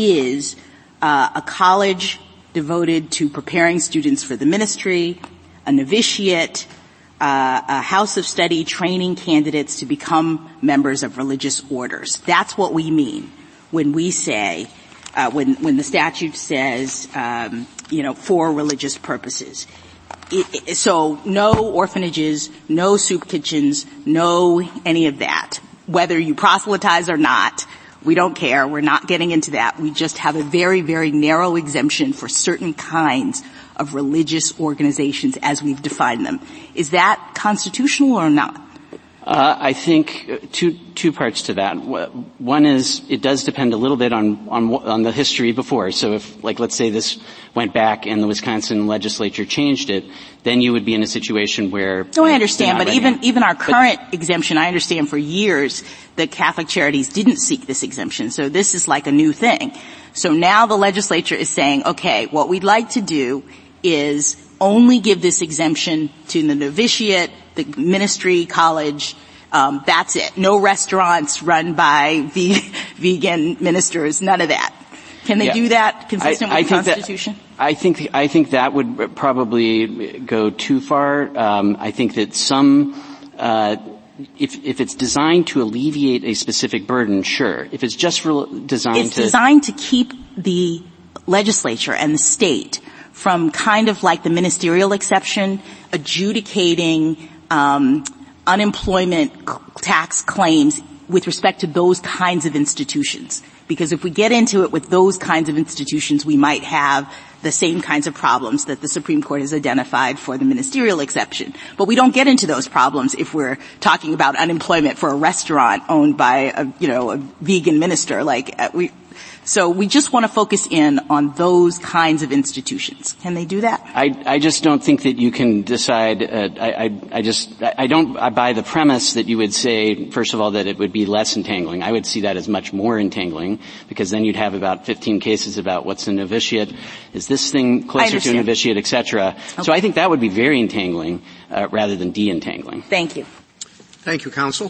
is uh, a college devoted to preparing students for the ministry, a novitiate, uh, a house of study training candidates to become members of religious orders. That's what we mean when we say, uh, when, when the statute says, um, you know, for religious purposes. It, it, so no orphanages, no soup kitchens, no any of that. Whether you proselytize or not, we don't care. We're not getting into that. We just have a very, very narrow exemption for certain kinds of religious organizations as we've defined them. Is that constitutional or not? Uh, I think two two parts to that. One is it does depend a little bit on on on the history before. So if, like, let's say this went back and the Wisconsin legislature changed it, then you would be in a situation where. No, I understand, but even on. even our current but, exemption, I understand for years that Catholic Charities didn't seek this exemption. So this is like a new thing. So now the legislature is saying, okay, what we'd like to do is only give this exemption to the novitiate, the ministry, college. Um, that's it. No restaurants run by ve- vegan ministers. None of that. Can they yeah. do that consistent I, with I the Constitution? That, I think I think that would probably go too far. Um, I think that some, uh, if if it's designed to alleviate a specific burden, sure. If it's just re- designed it's to, it's designed to keep the legislature and the state from kind of like the ministerial exception, adjudicating um, unemployment tax claims with respect to those kinds of institutions. Because if we get into it with those kinds of institutions, we might have the same kinds of problems that the Supreme Court has identified for the ministerial exception. But we don't get into those problems if we're talking about unemployment for a restaurant owned by a, you know, a vegan minister. Like, uh, we, so we just want to focus in on those kinds of institutions. Can they do that? I, I just don't think that you can decide. Uh, I, I, I just, I don't I buy the premise that you would say, first of all, that it would be less entangling. I would see that as much more entangling, because then you'd have about fifteen cases about what's a novitiate, is this thing closer to a novitiate, et cetera. Okay. So I think that would be very entangling uh, rather than de-entangling. Thank you. Thank you, counsel.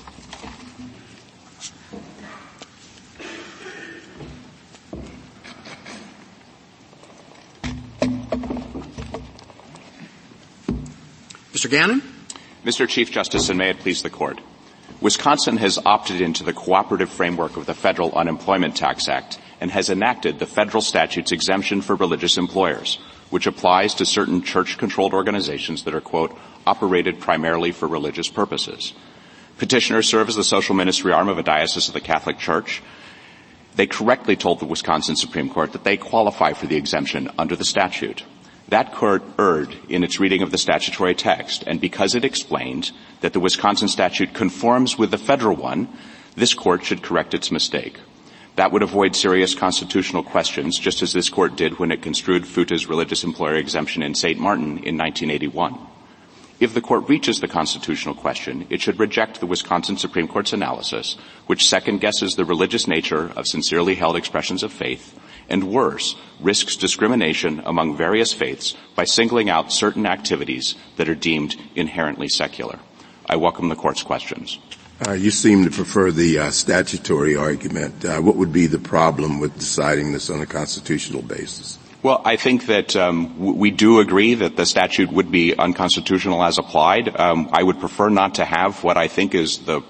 Mister Gannon? Mister Chief Justice, and may it please the Court. Wisconsin has opted into the cooperative framework of the Federal Unemployment Tax Act and has enacted the federal statute's exemption for religious employers, which applies to certain church-controlled organizations that are, quote, operated primarily for religious purposes. Petitioners serve as the social ministry arm of a diocese of the Catholic Church. They correctly told the Wisconsin Supreme Court that they qualify for the exemption under the statute. That court erred in its reading of the statutory text, and because it explained that the Wisconsin statute conforms with the federal one, this court should correct its mistake. That would avoid serious constitutional questions, just as this court did when it construed F U T A's religious employer exemption in Saint Martin in nineteen eighty-one. If the court reaches the constitutional question, it should reject the Wisconsin Supreme Court's analysis, which second-guesses the religious nature of sincerely held expressions of faith, and worse, risks discrimination among various faiths by singling out certain activities that are deemed inherently secular. I welcome the Court's questions. Uh, you seem to prefer the uh, statutory argument. Uh, what would be the problem with deciding this on a constitutional basis? Well, I think that um, w- we do agree that the statute would be unconstitutional as applied. Um, I would prefer not to have what I think is the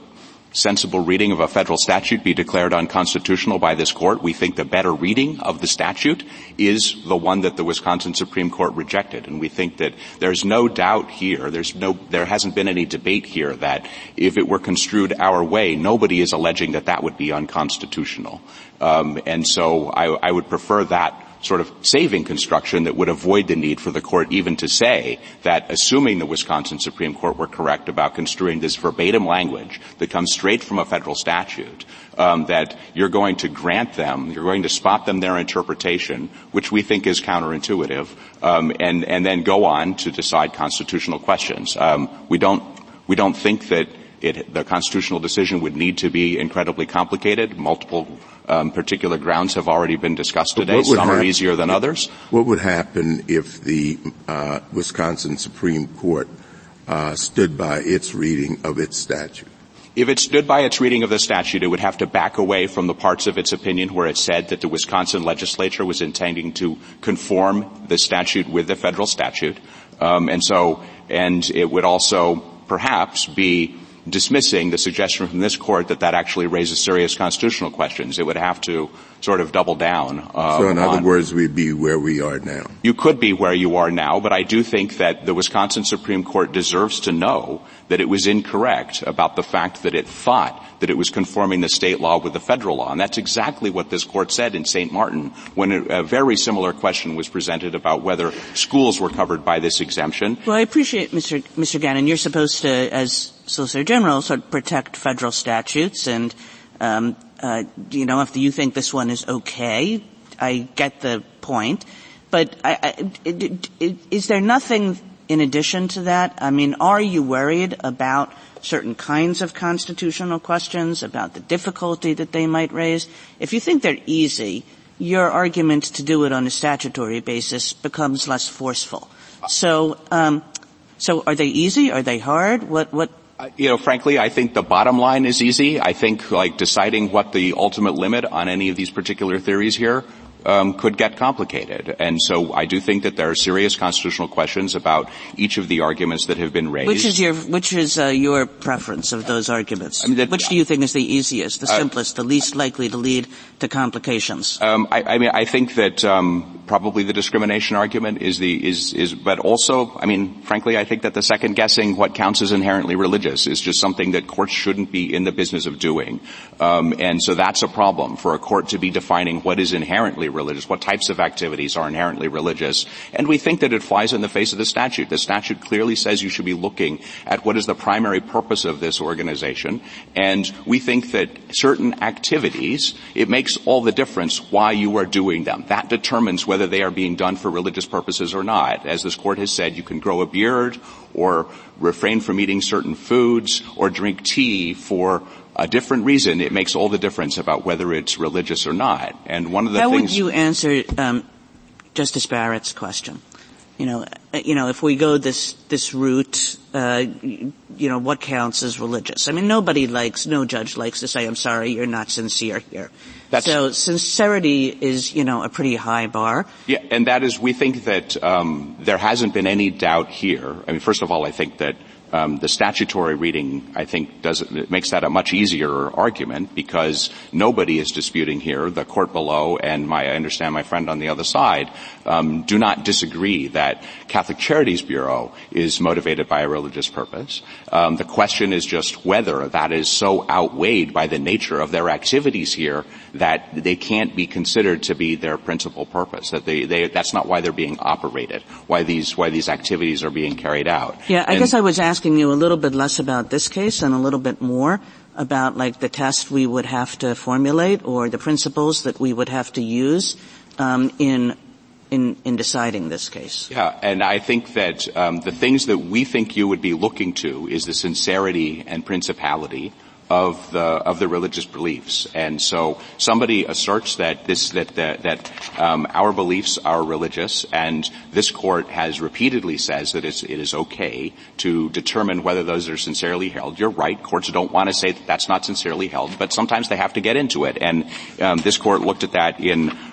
sensible reading of a federal statute be declared unconstitutional by this court. We think the better reading of the statute is the one that the Wisconsin Supreme Court rejected. And we think that there's no doubt here, there's no, there hasn't been any debate here that if it were construed our way, nobody is alleging that that would be unconstitutional. Um, and so I, I would prefer that sort of saving construction that would avoid the need for the court even to say that, assuming the Wisconsin Supreme Court were correct about construing this verbatim language that comes straight from a federal statute, um, that you're going to grant them, you're going to spot them their interpretation, which we think is counterintuitive, um, and, and then go on to decide constitutional questions. Um, we don't, we don't think that it, the constitutional decision would need to be incredibly complicated. Multiple Um, particular grounds have already been discussed today. Some happen, are easier than others. What would happen if the uh, Wisconsin Supreme Court uh, stood by its reading of its statute? If it stood by its reading of the statute, it would have to back away from the parts of its opinion where it said that the Wisconsin legislature was intending to conform the statute with the federal statute. Um, and so, and it would also perhaps be dismissing the suggestion from this court that that actually raises serious constitutional questions. It would have to sort of double down. Uh, so in other on, words, we'd be where we are now. You could be where you are now, but I do think that the Wisconsin Supreme Court deserves to know that it was incorrect about the fact that it thought that it was conforming the state law with the federal law. And that's exactly what this court said in Saint Martin when a, a very similar question was presented about whether schools were covered by this exemption. Well, I appreciate, Mister Mister Gannon, you're supposed to, as Solicitor General, sort of protect federal statutes and, um, uh, you know, if you think this one is okay, I get the point. But I, I, it, it, is there nothing in addition to that? I mean, are you worried about certain kinds of constitutional questions, about the difficulty that they might raise? If you think they're easy, your argument to do it on a statutory basis becomes less forceful. So, um, so are they easy? Are they hard? What, what? Uh, you know, frankly, I think the bottom line is easy. I think, like, deciding what the ultimate limit on any of these particular theories here Um, could get complicated. And so I do think that there are serious constitutional questions about each of the arguments that have been raised. Which is your, which is, uh, your preference of those arguments? I mean, that, which do you think is the easiest, the uh, simplest, the least likely to lead to complications? Um, I, I mean, I think that, um, probably the discrimination argument is the, is, is, but also, I mean, frankly, I think that the second guessing what counts as inherently religious is just something that courts shouldn't be in the business of doing. Um, and so that's a problem for a court to be defining what is inherently religious, what types of activities are inherently religious. And we think that it flies in the face of the statute. The statute clearly says you should be looking at what is the primary purpose of this organization. And we think that certain activities, it makes all the difference why you are doing them. That determines whether they are being done for religious purposes or not. As this court has said, you can grow a beard or refrain from eating certain foods or drink tea for a different reason. It makes all the difference about whether it's religious or not. And one of the How things— How would you answer um, Justice Barrett's question? You know, you know, if we go this this route, uh, you know, what counts as religious? I mean, nobody likes, no judge likes to say, "I'm sorry, you're not sincere here." That's, so sincerity is, you know, a pretty high bar. Yeah, and that is, we think that um, there hasn't been any doubt here. I mean, first of all, I think that Um, the statutory reading, I think, does it makes that a much easier argument because nobody is disputing here. The court below and my, I understand my friend on the other side, um, do not disagree that Catholic Charities Bureau is motivated by a religious purpose. Um, the question is just whether that is so outweighed by the nature of their activities here that they can't be considered to be their principal purpose. That they, they that's not why they're being operated. Why these why these activities are being carried out. Yeah, I and, guess I was asking. asking you a little bit less about this case and a little bit more about, like, the test we would have to formulate or the principles that we would have to use um, in in in deciding this case. Yeah, and I think that um, the things that we think you would be looking to is the sincerity and principality of the of the religious beliefs. And so somebody asserts that this that that, that um, our beliefs are religious, and this court has repeatedly says that it's, it is okay to determine whether those are sincerely held. You're right, courts don't want to say that that's not sincerely held, but sometimes they have to get into it. And um, this court looked at that in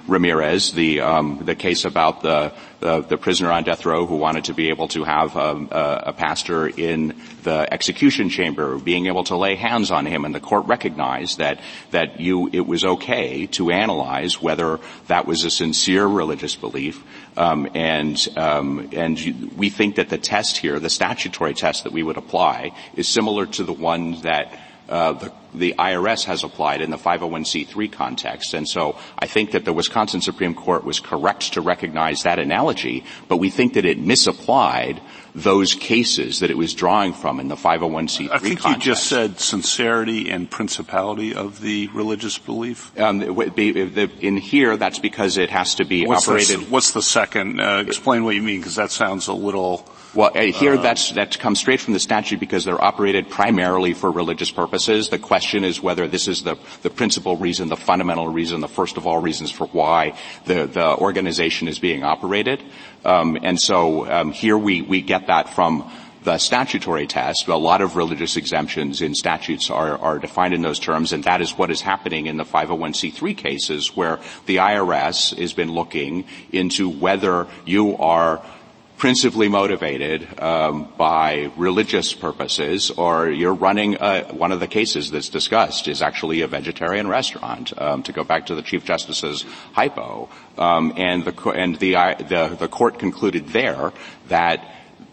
Ramirez, the um, the case about the, the the prisoner on death row who wanted to be able to have a, a, a pastor in the execution chamber being able to lay hands on him, and the court recognized that that you it was okay to analyze whether that was a sincere religious belief. Um, and um, and you, we think that the test here, the statutory test that we would apply, is similar to the one that uh, the, the I R S has applied in the five oh one c three context. And so I think that the Wisconsin Supreme Court was correct to recognize that analogy, but we think that it misapplied those cases that it was drawing from in the five oh one c three I think context. You just said sincerity and principality of the religious belief. Um, in here, that's because it has to be what's operated. The, what's the second? Uh, explain what you mean, because that sounds a little. Well, uh, here that's that comes straight from the statute because they're operated primarily for religious purposes. The question is whether this is the the principal reason, the fundamental reason, the first of all reasons for why the the organization is being operated. Um, and so um, here we we get that from the statutory test. A lot of religious exemptions in statutes are, are defined in those terms, and that is what is happening in the five oh one c three cases, where the I R S has been looking into whether you are principally motivated um, by religious purposes, or you're running a, one of the cases that's discussed is actually a vegetarian restaurant. Um, to go back to the Chief Justice's hypo, um, and the and the, the the court concluded there that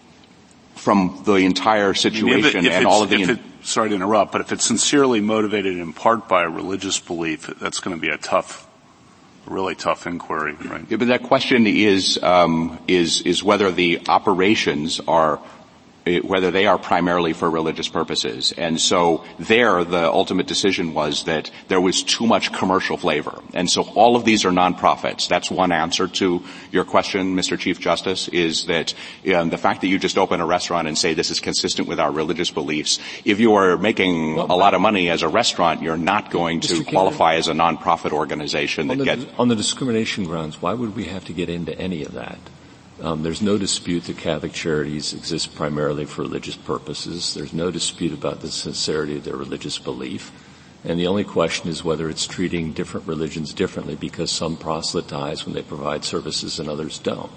from the entire situation I mean, if it, if and all of the. If it, sorry to interrupt, but if it's sincerely motivated in part by a religious belief, that's going to be a tough. Really tough inquiry, right? Yeah, but that question is um, is is whether the operations are whether they are primarily for religious purposes. And so there, the ultimate decision was that there was too much commercial flavor. And so all of these are nonprofits. That's one answer to your question, Mister Chief Justice, is that um, the fact that you just open a restaurant and say this is consistent with our religious beliefs, if you are making well, a lot of money as a restaurant, you're not going to qualify as a nonprofit organization that on the, gets... On the discrimination grounds, why would we have to get into any of that? Um, there's no dispute that Catholic Charities exist primarily for religious purposes. There's no dispute about the sincerity of their religious belief. And the only question is whether it's treating different religions differently because some proselytize when they provide services and others don't.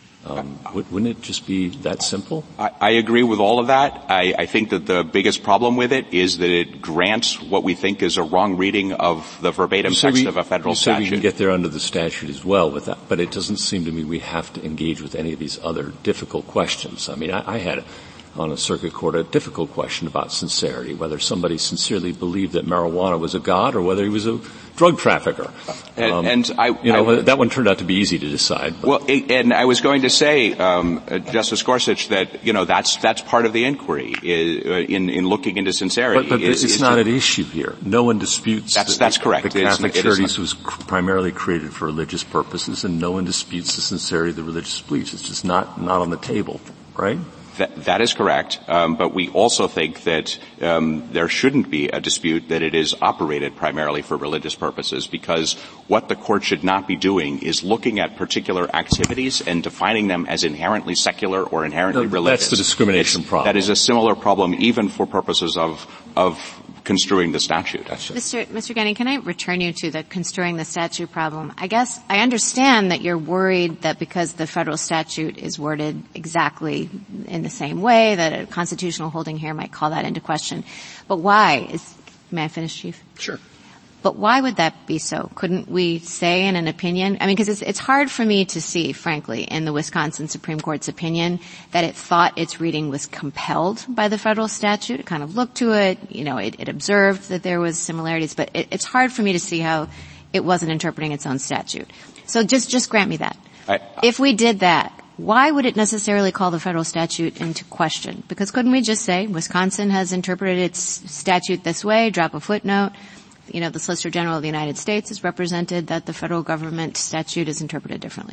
Um, wouldn't it just be that simple? I, I agree with all of that. I, I think that the biggest problem with it is that it grants what we think is a wrong reading of the verbatim text we, of a federal you statute. We can get there under the statute as well with that, but it doesn't seem to me we have to engage with any of these other difficult questions. I mean, I, I had on a circuit court a difficult question about sincerity, whether somebody sincerely believed that marijuana was a god or whether he was a drug trafficker. And, um, and I, you know, I, that one turned out to be easy to decide. But. Well, and I was going to say, um, uh, Justice Gorsuch, that you know that's that's part of the inquiry is, uh, in in looking into sincerity. But, but is, it's is not to, an issue here. No one disputes. That's that that's correct. The Catholic it Charities was primarily created for religious purposes, and no one disputes the sincerity of the religious beliefs. It's just not not on the table, right? That, that is correct, um, but we also think that um, there shouldn't be a dispute that it is operated primarily for religious purposes, because what the court should not be doing is looking at particular activities and defining them as inherently secular or inherently no, religious. That's the discrimination it's, problem. That is a similar problem even for purposes of of construing the statute. Mister Mister Gannon, can I return you to the construing the statute problem? I guess I understand that you're worried that because the federal statute is worded exactly in the same way that a constitutional holding here might call that into question. But why? Is, may I finish, Chief? Sure. But why would that be so? Couldn't we say in an opinion? I mean, because it's, it's hard for me to see, frankly, in the Wisconsin Supreme Court's opinion that it thought its reading was compelled by the federal statute. It kind of looked to it, you know, it, it observed that there was similarities, but it, it's hard for me to see how it wasn't interpreting its own statute. So just, just grant me that. I, if we did that, why would it necessarily call the federal statute into question? Because couldn't we just say Wisconsin has interpreted its statute this way, drop a footnote? You know, the Solicitor General of the United States has represented that the federal government statute is interpreted differently.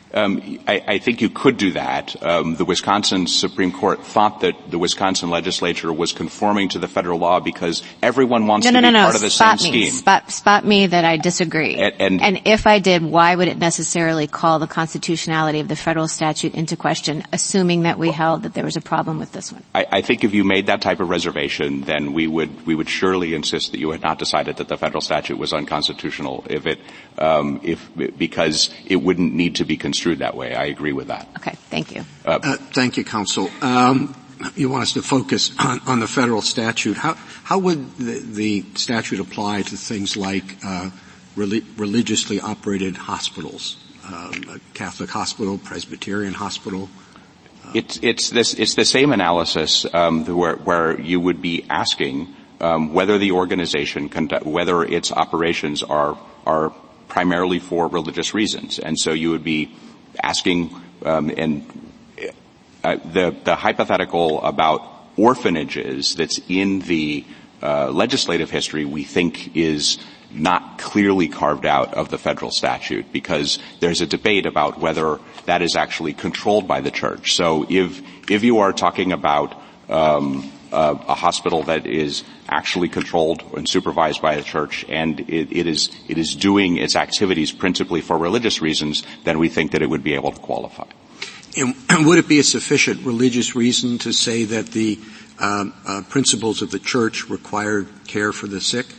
Um, I, I think you could do that. Um, the Wisconsin Supreme Court thought that the Wisconsin legislature was conforming to the federal law because everyone wants no, to no, be no, part no. of the spot same me. scheme. Spot, spot me that I disagree. And, and, and if I did, why would it necessarily call the constitutionality of the federal statute into question, assuming that we held that there was a problem with this one? I, I think if you made that type of reservation, then we would we would surely insist that you had not decided that the federal statute was unconstitutional. If it um, if because it wouldn't need to be construed that way. I agree with that. Okay, thank you. Uh, uh, thank you, counsel. Um, you want us to focus on, on the federal statute. How how would the, the statute apply to things like uh, relig- religiously operated hospitals, um, a Catholic hospital, Presbyterian hospital? Uh, it's it's this it's the same analysis um, where where you would be asking um, whether the organization conduct, whether its operations are are primarily for religious reasons, and so you would be asking um, and uh, the the hypothetical about orphanages that's in the uh, legislative history we think is not clearly carved out of the federal statute because there's a debate about whether that is actually controlled by the church. So if if you are talking about um, uh, a hospital that is actually controlled and supervised by the church and it, it is it is doing its activities principally for religious reasons, then we think that it would be able to qualify. And, and would it be a sufficient religious reason to say that the um, uh, principles of the church require care for the sick?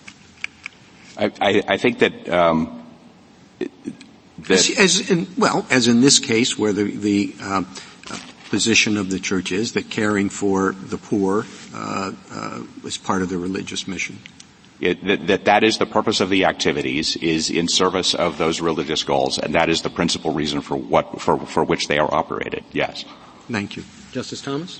I, I, I think that, um, that as, as in, well, as in this case, where the the uh, position of the church is that caring for the poor uh, uh, is part of the religious mission. It, that, that that is the purpose of the activities, is in service of those religious goals, and that is the principal reason for what for for which they are operated. Yes. Thank you, Justice Thomas.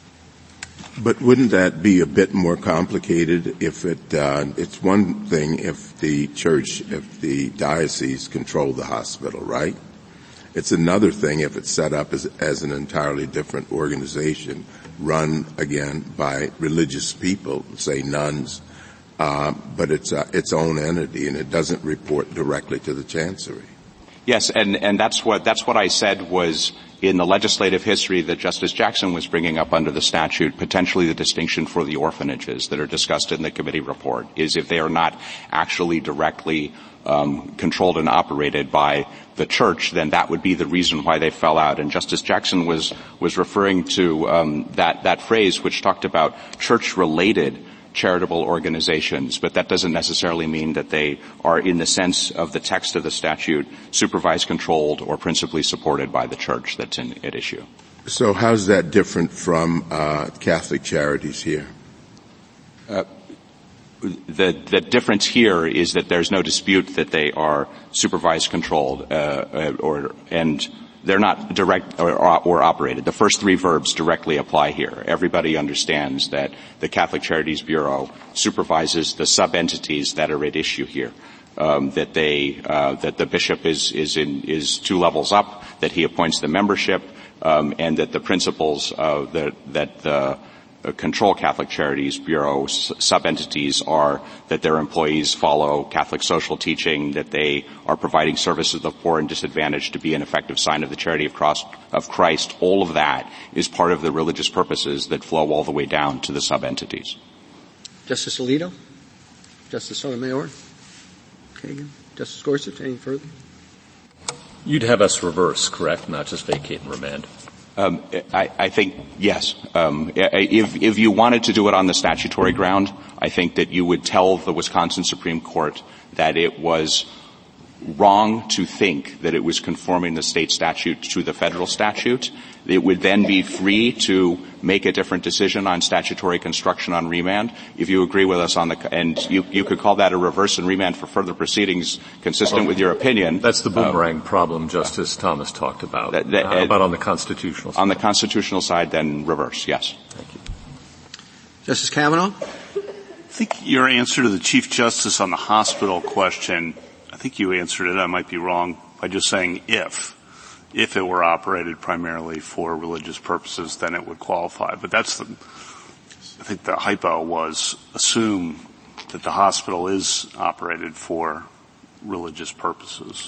But wouldn't that be a bit more complicated if it, uh, it's one thing if the church, if the diocese controlled the hospital, right? It's another thing if it's set up as, as an entirely different organization run, again, by religious people, say nuns, uh, but it's uh, its own entity and it doesn't report directly to the chancery. Yes, and, and that's what, that's what I said was in the legislative history that Justice Jackson was bringing up under the statute, potentially the distinction for the orphanages that are discussed in the committee report is if they are not actually directly um, controlled and operated by the church, then that would be the reason why they fell out. And Justice Jackson was was referring to um, that that phrase which talked about church-related charitable organizations, but that doesn't necessarily mean that they are, in the sense of the text of the statute, supervised, controlled, or principally supported by the church that's in, at issue. So how's that different from uh, Catholic Charities here? Uh, the the difference here is that there's no dispute that they are supervised, controlled, uh, or and they're not direct or, or operated. The first three verbs directly apply here. Everybody understands that the Catholic Charities Bureau supervises the sub-entities that are at issue here. Um, that they, uh, that the bishop is, is in, is two levels up, that he appoints the membership, um, and that the principles of the, that the Uh, control Catholic Charities Bureau sub-entities are that their employees follow Catholic social teaching, that they are providing services to the poor and disadvantaged to be an effective sign of the charity of Christ, of Christ. All of that is part of the religious purposes that flow all the way down to the sub-entities. Justice Alito? Justice Sotomayor? Kagan? Justice Gorsuch? Any further? You'd have us reverse, correct? Not just vacate and remand. Um, I, I think yes. Um, if, if you wanted to do it on the statutory ground, I think that you would tell the Wisconsin Supreme Court that it was wrong to think that it was conforming the state statute to the federal statute. It would then be free to make a different decision on statutory construction on remand. If you agree with us on the, and you, you could call that a reverse and remand for further proceedings consistent well, with your opinion. That's the boomerang uh, problem Justice Thomas talked about. That, that, How about on the constitutional side? On the constitutional side, then reverse, yes. Thank you. Justice Kavanaugh? I think your answer to the Chief Justice on the hospital question, I think you answered it, I might be wrong, by just saying if. If it were operated primarily for religious purposes, then it would qualify. But that's the, I think the hypo was assume that the hospital is operated for religious purposes.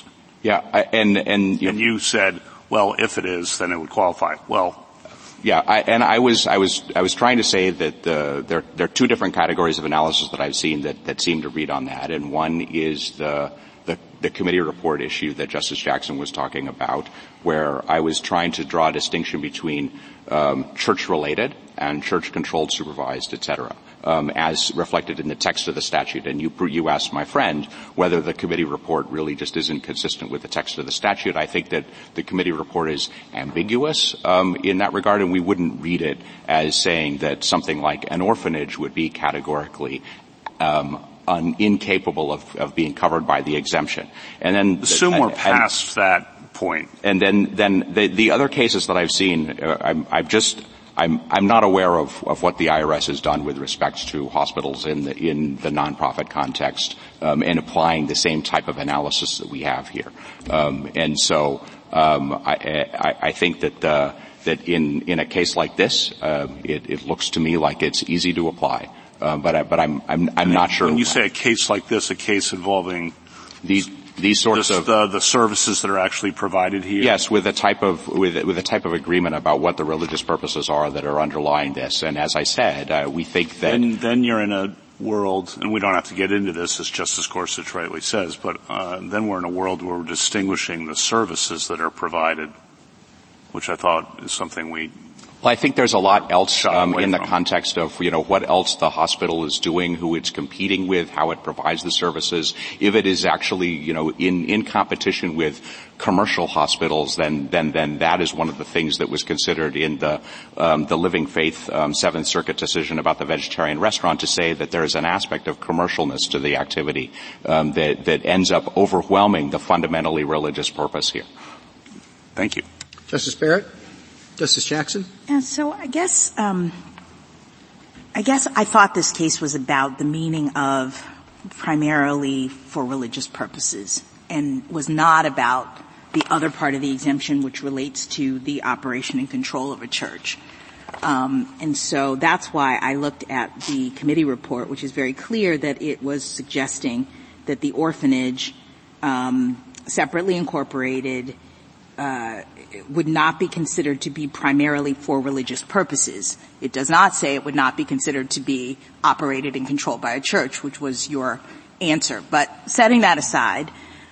Yeah, I, and and you, and you said, well, if it is, then it would qualify. Well. Yeah, I, and I was, I was, I was trying to say that uh, there, there are two different categories of analysis that I've seen that, that seem to read on that, and one is the, the, the committee report issue that Justice Jackson was talking about, where I was trying to draw a distinction between um, church-related and church-controlled, supervised, et cetera. Um, as reflected in the text of the statute. And you, you asked my friend whether the committee report really just isn't consistent with the text of the statute. I think that the committee report is ambiguous um, in that regard, and we wouldn't read it as saying that something like an orphanage would be categorically um, un, incapable of, of being covered by the exemption. And then assume we're and, past that point. And then, then the, the other cases that I've seen, uh, I'm, I've just. I'm, I'm not aware of, of what the I R S has done with respect to hospitals in the, in the nonprofit context, um, and applying the same type of analysis that we have here. Um, and so, um, I, I, I think that, uh, that in, in a case like this, uh, it, it looks to me like it's easy to apply. Uh, but I, but I'm, I'm, I'm not sure. When you say a case like this, a case involving these, These sorts the, of the, the services that are actually provided here. Yes, with a type of with with a type of agreement about what the religious purposes are that are underlying this. And as I said, uh, we think that then, then you're in a world, and we don't have to get into this, as Justice Gorsuch rightly says, but uh, then we're in a world where we're distinguishing the services that are provided, which I thought is something we. Well, I think there's a lot else um, in the from. context of, you know, what else the hospital is doing, who it's competing with, how it provides the services. If it is actually, you know, in, in competition with commercial hospitals, then, then, then that is one of the things that was considered in the, um, the Living Faith, um, Seventh Circuit decision about the vegetarian restaurant, to say that there is an aspect of commercialness to the activity, um, that, that ends up overwhelming the fundamentally religious purpose here. Thank you. Justice Barrett? Justice Jackson? And so I guess, um, I guess I thought this case was about the meaning of primarily for religious purposes, and was not about the other part of the exemption, which relates to the operation and control of a church. Um, and so that's why I looked at the committee report, which is very clear that it was suggesting that the orphanage, um, separately incorporated, uh, would not be considered to be primarily for religious purposes. It does not say it would not be considered to be operated and controlled by a church, which was your answer. But setting that aside,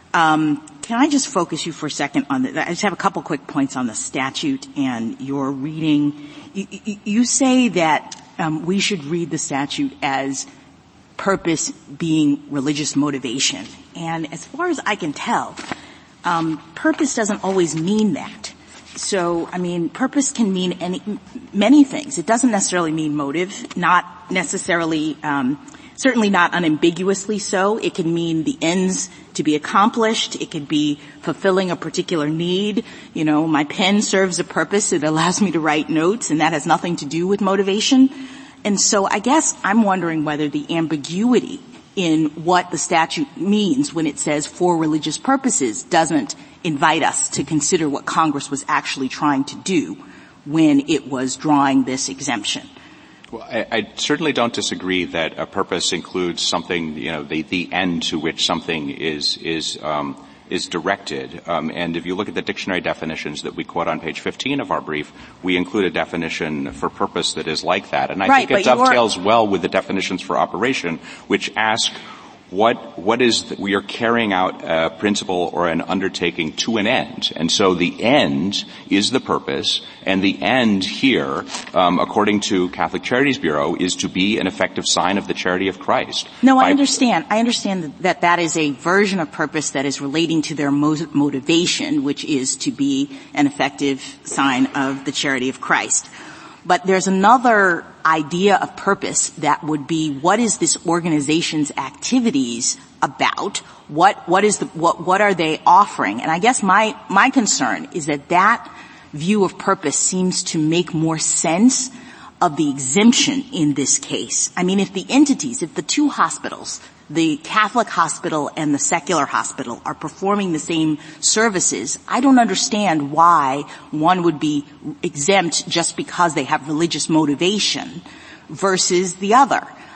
um, can I just focus you for a second on the, I just have a couple quick points on the statute and your reading. You, you, you say that um, we should read the statute as purpose being religious motivation. And as far as I can tell, Um, purpose doesn't always mean that. So, I mean, purpose can mean any, many things. It doesn't necessarily mean motive, not necessarily, um, certainly not unambiguously so. It can mean the ends to be accomplished. It could be fulfilling a particular need. You know, my pen serves a purpose. It allows me to write notes, and that has nothing to do with motivation. And so I guess I'm wondering whether the ambiguity in what the statute means when it says for religious purposes doesn't invite us to consider what Congress was actually trying to do when it was drawing this exemption. Well, I, I certainly don't disagree that a purpose includes something, you know, the, the end to which something is, is, um, is directed. Um, and if you look at the dictionary definitions that we quote on page fifteen of our brief, we include a definition for purpose that is like that. And I right, think it dovetails well with the definitions for operation, which ask what, what is, the, we are carrying out a principle or an undertaking to an end. And so the end is the purpose, and the end here, um, according to Catholic Charities Bureau, is to be an effective sign of the charity of Christ. No, I By, understand. I understand that that is a version of purpose that is relating to their mo- motivation, which is to be an effective sign of the charity of Christ. But there's another idea of purpose that would be, what is this organization's activities about? What, what is the, what, what are they offering? And I guess my, my concern is that that view of purpose seems to make more sense of the exemption in this case. I mean, if the entities, if the two hospitals, the Catholic hospital and the secular hospital, are performing the same services, I don't understand why one would be exempt just because they have religious motivation versus the other.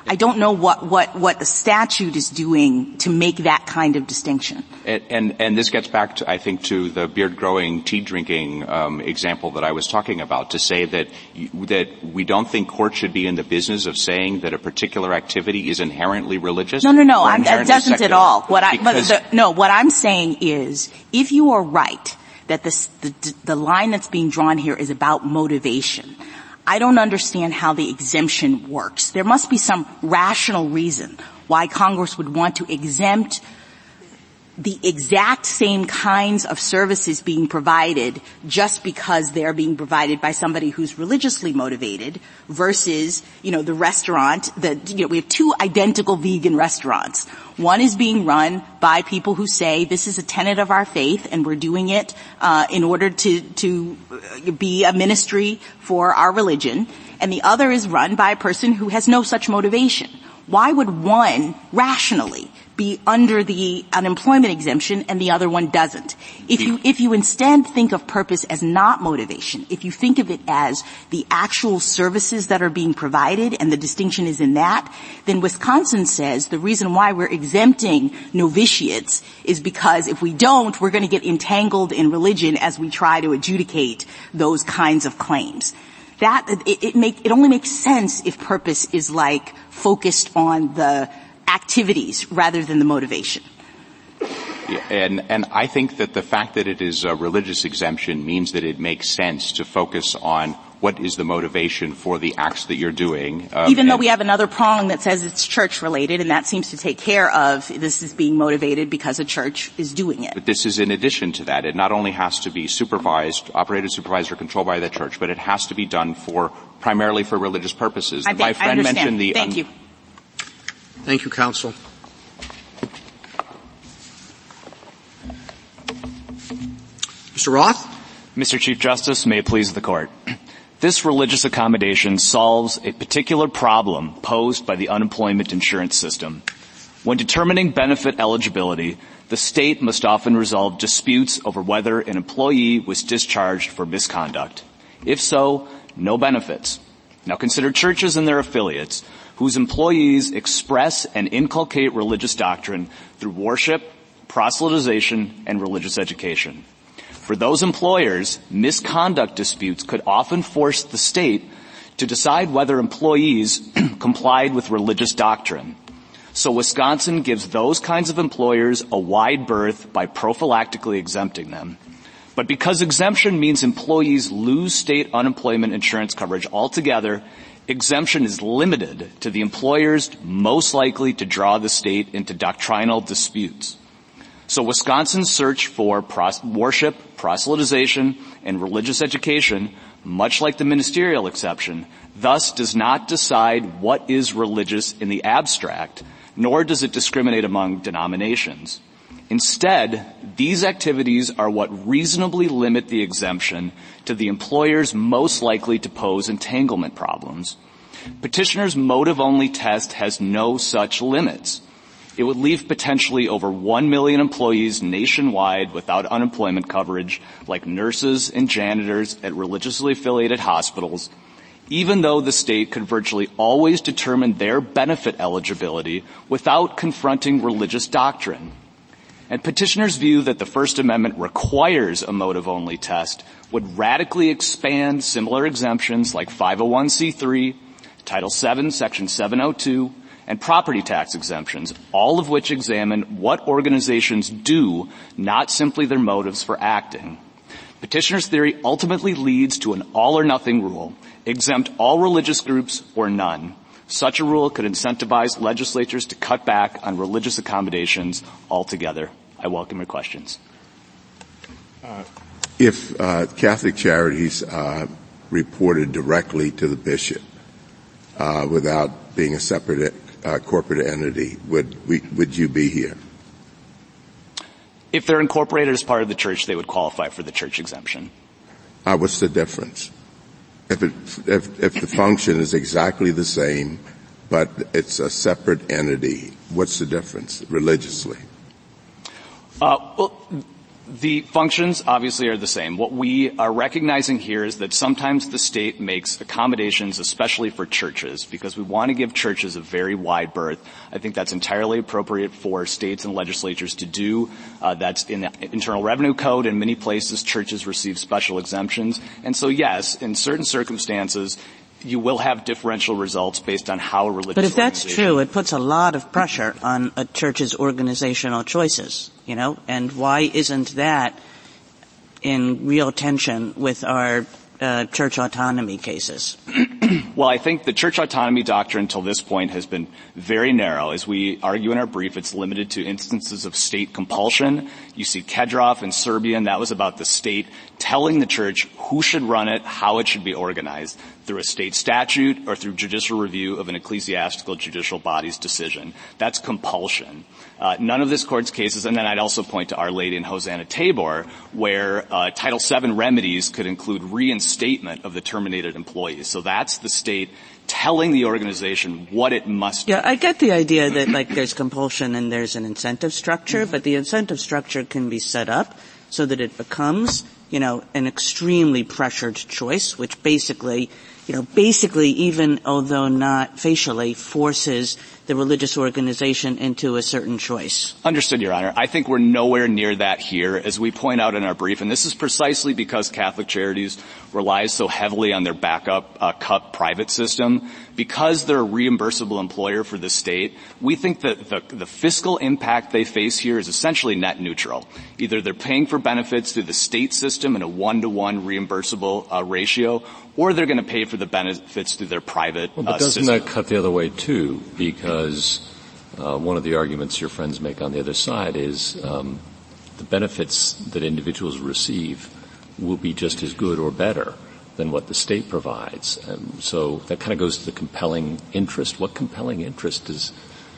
I don't know what, what, what the statute is doing to make that kind of distinction. And, and, and this gets back to, I think, to the beard-growing, tea-drinking um, example that I was talking about, to say that you, that we don't think courts should be in the business of saying that a particular activity is inherently religious. No, no, no, I'm, that doesn't secular. at all. What I, but Because the, no, what I'm saying is, if you are right that this, the, the line that's being drawn here is about motivation, I don't understand how the exemption works. There must be some rational reason why Congress would want to exempt the exact same kinds of services being provided just because they're being provided by somebody who's religiously motivated versus, you know, the restaurant, the, you know, we have two identical vegan restaurants. One is being run by people who say this is a tenet of our faith and we're doing it, uh, in order to, to be a ministry for our religion. And the other is run by a person who has no such motivation. Why would one rationally be under the unemployment exemption and the other one doesn't? If you, if you instead think of purpose as not motivation, if you think of it as the actual services that are being provided and the distinction is in that, then Wisconsin says the reason why we're exempting novitiates is because if we don't, we're going to get entangled in religion as we try to adjudicate those kinds of claims. That, it, it make, it only makes sense if purpose is like focused on the activities rather than the motivation. Yeah, and, and I think that the fact that it is a religious exemption means that it makes sense to focus on what is the motivation for the acts that you're doing. Um, Even though we have another prong that says it's church-related, and that seems to take care of this is being motivated because a church is doing it. But this is in addition to that. It not only has to be supervised, operated, supervised, or controlled by the church, but it has to be done for primarily for religious purposes. I think, My friend I understand. mentioned the Thank un- you. Thank you, counsel. Mister Roth? Mister Chief Justice, may it please the Court. This religious accommodation solves a particular problem posed by the unemployment insurance system. When determining benefit eligibility, the state must often resolve disputes over whether an employee was discharged for misconduct. If so, no benefits. Now consider churches and their affiliates whose employees express and inculcate religious doctrine through worship, proselytization, and religious education. For those employers, misconduct disputes could often force the state to decide whether employees complied with religious doctrine. So Wisconsin gives those kinds of employers a wide berth by prophylactically exempting them. But because exemption means employees lose state unemployment insurance coverage altogether, exemption is limited to the employers most likely to draw the state into doctrinal disputes. So Wisconsin's search for pros- worship, proselytization, and religious education, much like the ministerial exception, thus does not decide what is religious in the abstract, nor does it discriminate among denominations. Instead, these activities are what reasonably limit the exemption to the employers most likely to pose entanglement problems. Petitioner's motive-only test has no such limits. It would leave potentially over one million employees nationwide without unemployment coverage, like nurses and janitors at religiously affiliated hospitals, even though the state could virtually always determine their benefit eligibility without confronting religious doctrine. And petitioners' view that the First Amendment requires a motive-only test would radically expand similar exemptions like five oh one c three, Title seven, Section seven oh two, and property tax exemptions, all of which examine what organizations do, not simply their motives for acting. Petitioner's theory ultimately leads to an all-or-nothing rule, exempt all religious groups or none. Such a rule could incentivize legislatures to cut back on religious accommodations altogether. I welcome your questions. Uh, if uh, Catholic Charities uh, reported directly to the bishop uh, without being a separate uh, corporate entity, would we, would you be here? If they're incorporated as part of the church, they would qualify for the church exemption. Uh, what's the difference? If, it, if, if the function is exactly the same, but it's a separate entity, what's the difference religiously? Uh, well, The functions obviously are the same. What we are recognizing here is that sometimes the state makes accommodations, especially for churches, because we want to give churches a very wide berth. I think that's entirely appropriate for states and legislatures to do. Uh, that's in the Internal Revenue Code. In many places, churches receive special exemptions. And so, yes, in certain circumstances, you will have differential results based on how a religious But if that's true, it puts a lot of pressure on a church's organizational choices, you know, and why isn't that in real tension with our uh, church autonomy cases? Well, I think the church autonomy doctrine until this point has been very narrow. As we argue in our brief, it's limited to instances of state compulsion. You see Kedrov in Serbia, and that was about the state telling the church who should run it, how it should be organized, through a state statute or through judicial review of an ecclesiastical judicial body's decision. That's compulsion. Uh, none of this court's cases, and then I'd also point to Our Lady and Hosanna Tabor, where uh, Title seven remedies could include reinstatement of the terminated employees. So that's the state telling the organization what it must do. Yeah, I get the idea that, like, there's compulsion and there's an incentive structure, but the incentive structure can be set up so that it becomes, you know, an extremely pressured choice, which basically, you know, basically, even although not facially, forces the religious organization into a certain choice. Understood, Your Honor. I think we're nowhere near that here, as we point out in our brief, and this is precisely because Catholic Charities relies so heavily on their backup uh, cup private system. Because they're a reimbursable employer for the state, we think that the, the fiscal impact they face here is essentially net neutral. Either they're paying for benefits through the state system in a one-to-one reimbursable uh, ratio, or they're going to pay for the benefits through their private well, but uh, doesn't system. that cut the other way, too? Because uh, one of the arguments your friends make on the other side is um, the benefits that individuals receive will be just as good or better than what the state provides. Um, so that kind of goes to the compelling interest. What compelling interest does,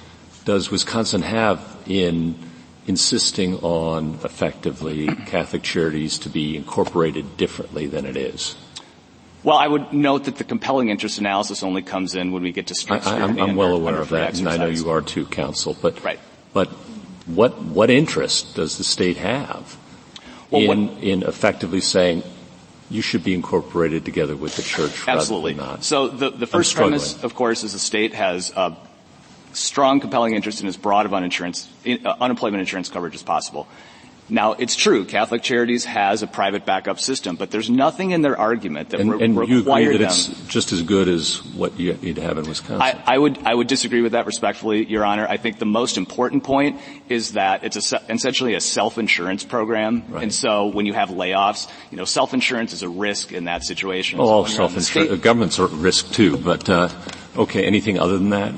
does Wisconsin have in insisting on, effectively, Catholic Charities to be incorporated differently than it is? Well, I would note that the compelling interest analysis only comes in when we get to strict scrutiny. I'm, I'm well under, aware under of that, exercise. and I know you are too, counsel. But, right. but what what interest does the state have well, in what, in effectively saying you should be incorporated together with the church absolutely. rather than not? So the, the first premise, of course, is the state has a strong, compelling interest in as broad of uninsurance, uh, unemployment insurance coverage as possible. Now, it's true, Catholic Charities has a private backup system, but there's nothing in their argument that and, re- and requires you agree that them. it's just as good as what you, you'd have in Wisconsin? I, I would, I would disagree with that respectfully, Your Honor. I think the most important point is that it's a, essentially a self-insurance program. Right. And so when you have layoffs, you know, self-insurance is a risk in that situation. Well, so all self-insurance, governments are at risk too, but, uh, okay, anything other than that?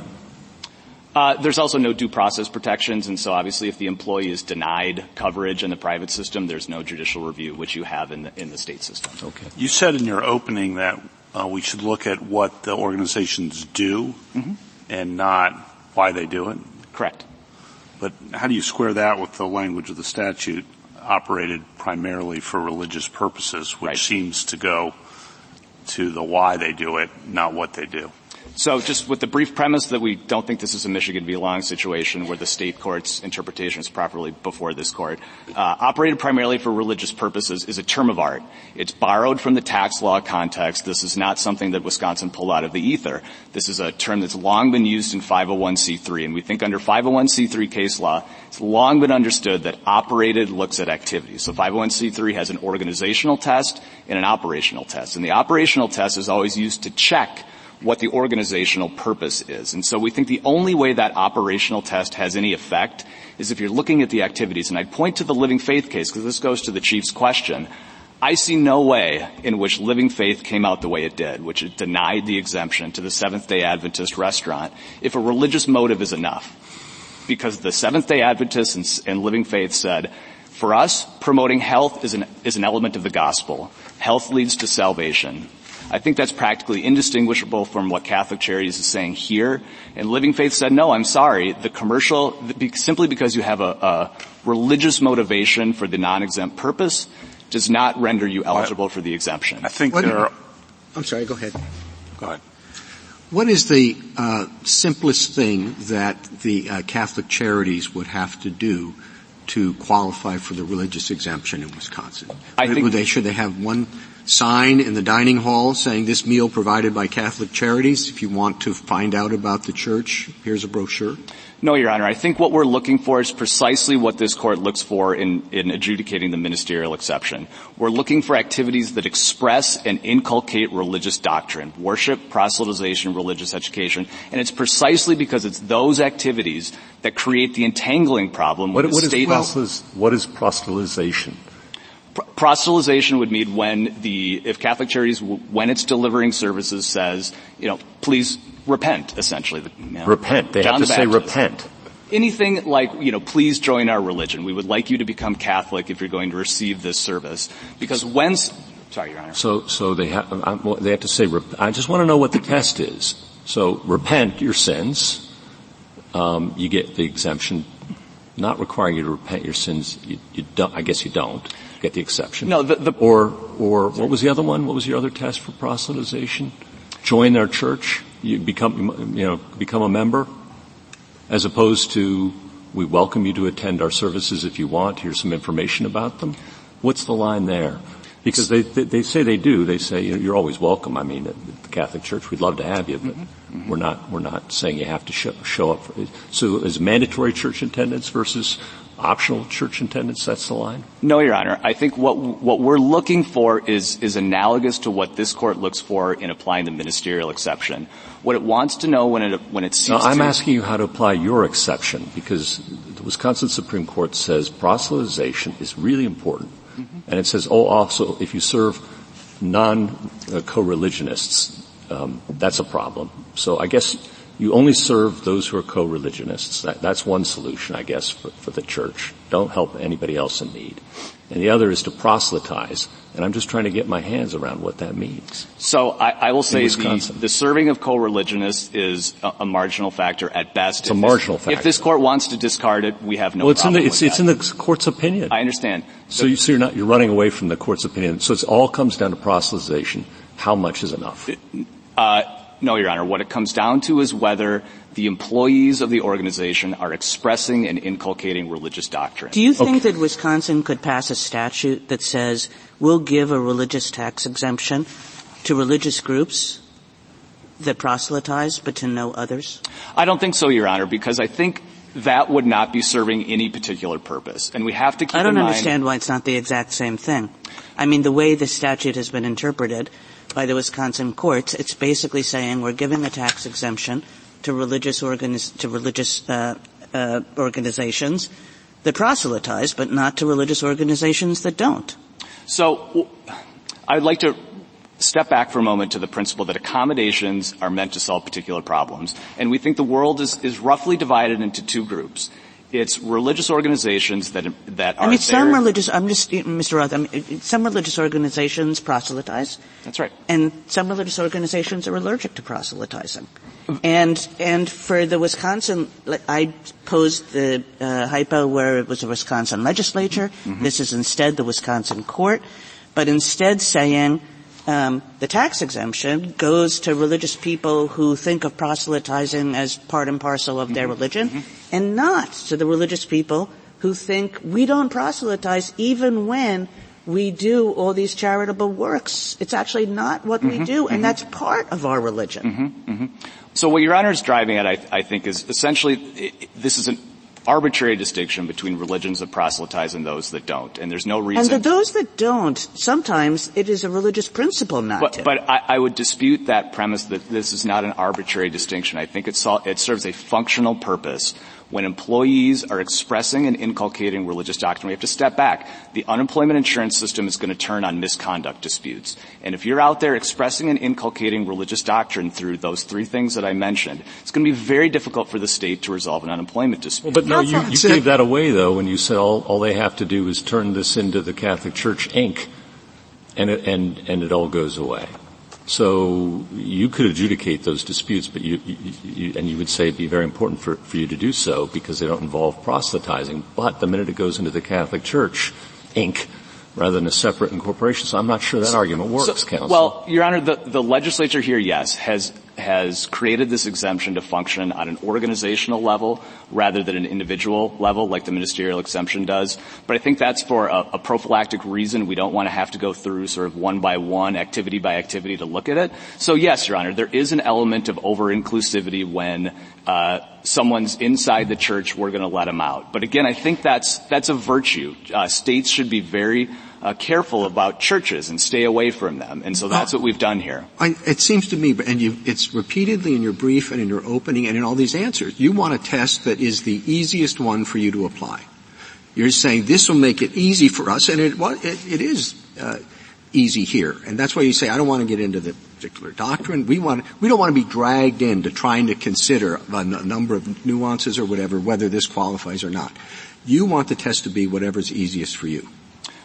Uh, there's also no due process protections, and so obviously if the employee is denied coverage in the private system, there's no judicial review, which you have in the, in the state system. Okay. You said in your opening that uh, we should look at what the organizations do mm-hmm. and not why they do it. Correct. But how do you square that with the language of the statute operated primarily for religious purposes, which right. seems to go to the why they do it, not what they do? So just with the brief premise that we don't think this is a Michigan v. Long situation where the state court's interpretation is properly before this court, uh, operated primarily for religious purposes is a term of art. It's borrowed from the tax law context. This is not something that Wisconsin pulled out of the ether. This is a term that's long been used in five oh one c three, and we think under five oh one c three case law, it's long been understood that operated looks at activities. So five oh one c three has an organizational test and an operational test, and the operational test is always used to check what the organizational purpose is. And so we think the only way that operational test has any effect is if you're looking at the activities. And I'd point to the Living Faith case, because this goes to the Chief's question. I see no way in which Living Faith came out the way it did, which it denied the exemption to the Seventh-day Adventist restaurant, if a religious motive is enough. Because the Seventh-day Adventists and, and Living Faith said, for us, promoting health is an, is an element of the gospel. Health leads to salvation. I think that's practically indistinguishable from what Catholic Charities is saying here. And Living Faith said, no, I'm sorry, the commercial, the, simply because you have a, a religious motivation for the non-exempt purpose does not render you eligible for the exemption. I think what, there are... I'm sorry, go ahead. Go ahead. What is the uh, simplest thing that the uh, Catholic Charities would have to do to qualify for the religious exemption in Wisconsin? I think Would they, should they have one sign in the dining hall saying this meal provided by Catholic Charities? If you want to find out about the church, here's a brochure. No, Your Honor. I think what we're looking for is precisely what this court looks for in, in adjudicating the ministerial exception. We're looking for activities that express and inculcate religious doctrine, worship, proselytization, religious education, and it's precisely because it's those activities that create the entangling problem with what, the what state. Is proselytiz- what is proselytization? Proselytization would mean when the, if Catholic Charities, when it's delivering services, says, you know, please repent, essentially. You know, repent. They John have to the say Baptist. repent. Anything like, you know, please join our religion. We would like you to become Catholic if you're going to receive this service. Because when, sorry, Your Honor. So, so they have, they have to say, I just want to know what the test is. So, repent your sins. Um, you get the exemption. Not requiring you to repent your sins, you, you don't, I guess you don't get the exception. No, the, the or, or what was the other one? What was your other test for proselytization? Join their church. You become, you know, become a member, as opposed to we welcome you to attend our services if you want. Here's some information about them. What's the line there? Because they they, they say they do. They say you're always welcome. I mean, at the Catholic Church, we'd love to have you, but mm-hmm. we're not we're not saying you have to show, show up. For, so, is mandatory church attendance versus optional church attendance, that's the line? No, Your Honor. I think what what we're looking for is is analogous to what this court looks for in applying the ministerial exception. What it wants to know when it when it seeks now, I'm to asking you how to apply your exception, because the Wisconsin Supreme Court says proselytization is really important. Mm-hmm. And it says, oh, also, if you serve non-co-religionists, um, that's a problem. So I guess you only serve those who are co-religionists. That, that's one solution, I guess, for, for the church. Don't help anybody else in need. And the other is to proselytize. And I'm just trying to get my hands around what that means. So I, I will say the, the serving of co-religionists is a, a marginal factor at best. It's if a marginal this, factor. If this court wants to discard it, we have no well, it's problem in the, it's, with it's that. in the court's opinion. I understand. So, you, so you're not, you're running away from the court's opinion. So it all comes down to proselytization. How much is enough? Uh, no, Your Honor. What it comes down to is whether the employees of the organization are expressing and inculcating religious doctrine. Do you think okay. that Wisconsin could pass a statute that says we'll give a religious tax exemption to religious groups that proselytize, but to no others? I don't think so, Your Honor, because I think that would not be serving any particular purpose. And we have to keep in mind— I don't understand why it's not the exact same thing. I mean, the way the statute has been interpreted by the Wisconsin courts, it's basically saying we're giving a tax exemption to religious organiz- to religious uh, uh, organizations that proselytize, but not to religious organizations that don't. So I'd like to step back for a moment to the principle that accommodations are meant to solve particular problems. And we think the world is, is roughly divided into two groups. It's religious organizations that that are I mean, some there. religious, I'm just, Mister Roth, I mean, some religious organizations proselytize. That's right. And some religious organizations are allergic to proselytizing. And, and for the Wisconsin, I posed the, uh, hypo where it was a Wisconsin legislature. Mm-hmm. This is instead the Wisconsin court. But instead saying, um, the tax exemption goes to religious people who think of proselytizing as part and parcel of mm-hmm. their religion, mm-hmm. and not to the religious people who think we don't proselytize even when we do all these charitable works. It's actually not what mm-hmm. we do, and mm-hmm. that's part of our religion. Mm-hmm. Mm-hmm. So what Your Honor is driving at, I, I think, is essentially it, this is an arbitrary distinction between religions that proselytize and those that don't, and there's no reason. And to those that don't, sometimes it is a religious principle not but, to. But I, I would dispute that premise that this is not an arbitrary distinction. I think it, sol- it serves a functional purpose. When employees are expressing and inculcating religious doctrine, we have to step back. The unemployment insurance system is going to turn on misconduct disputes. And if you're out there expressing and inculcating religious doctrine through those three things that I mentioned, it's going to be very difficult for the state to resolve an unemployment dispute. Well, but no, you, you gave that away, though, when you said all, all they have to do is turn this into the Catholic Church, Incorporated, and it, and, and it all goes away. So you could adjudicate those disputes, but you, you, you and you would say it'd be very important for, for you to do so because they don't involve proselytizing. But the minute it goes into the Catholic Church, Incorporated, rather than a separate incorporation, so I'm not sure that so, argument works, so, counsel. Well, Your Honor, the, the legislature here, yes, has has created this exemption to function on an organizational level rather than an individual level like the ministerial exemption does. But I think that's for a, a prophylactic reason. We don't want to have to go through sort of one by one, activity by activity to look at it. So yes, Your Honor, there is an element of over-inclusivity when uh someone's inside the church, we're going to let them out. But again, I think that's that's a virtue. Uh, states should be very uh, careful about churches and stay away from them. And so that's what we've done here. I, it seems to me, and you, it's repeatedly in your brief and in your opening and in all these answers, you want a test that is the easiest one for you to apply. You're saying this will make it easy for us, and it, well, it, it is uh, easy here. And that's why you say, I don't want to get into the particular doctrine. We want, we don't want to be dragged into trying to consider a, n- a number of nuances or whatever, whether this qualifies or not. You want the test to be whatever's easiest for you.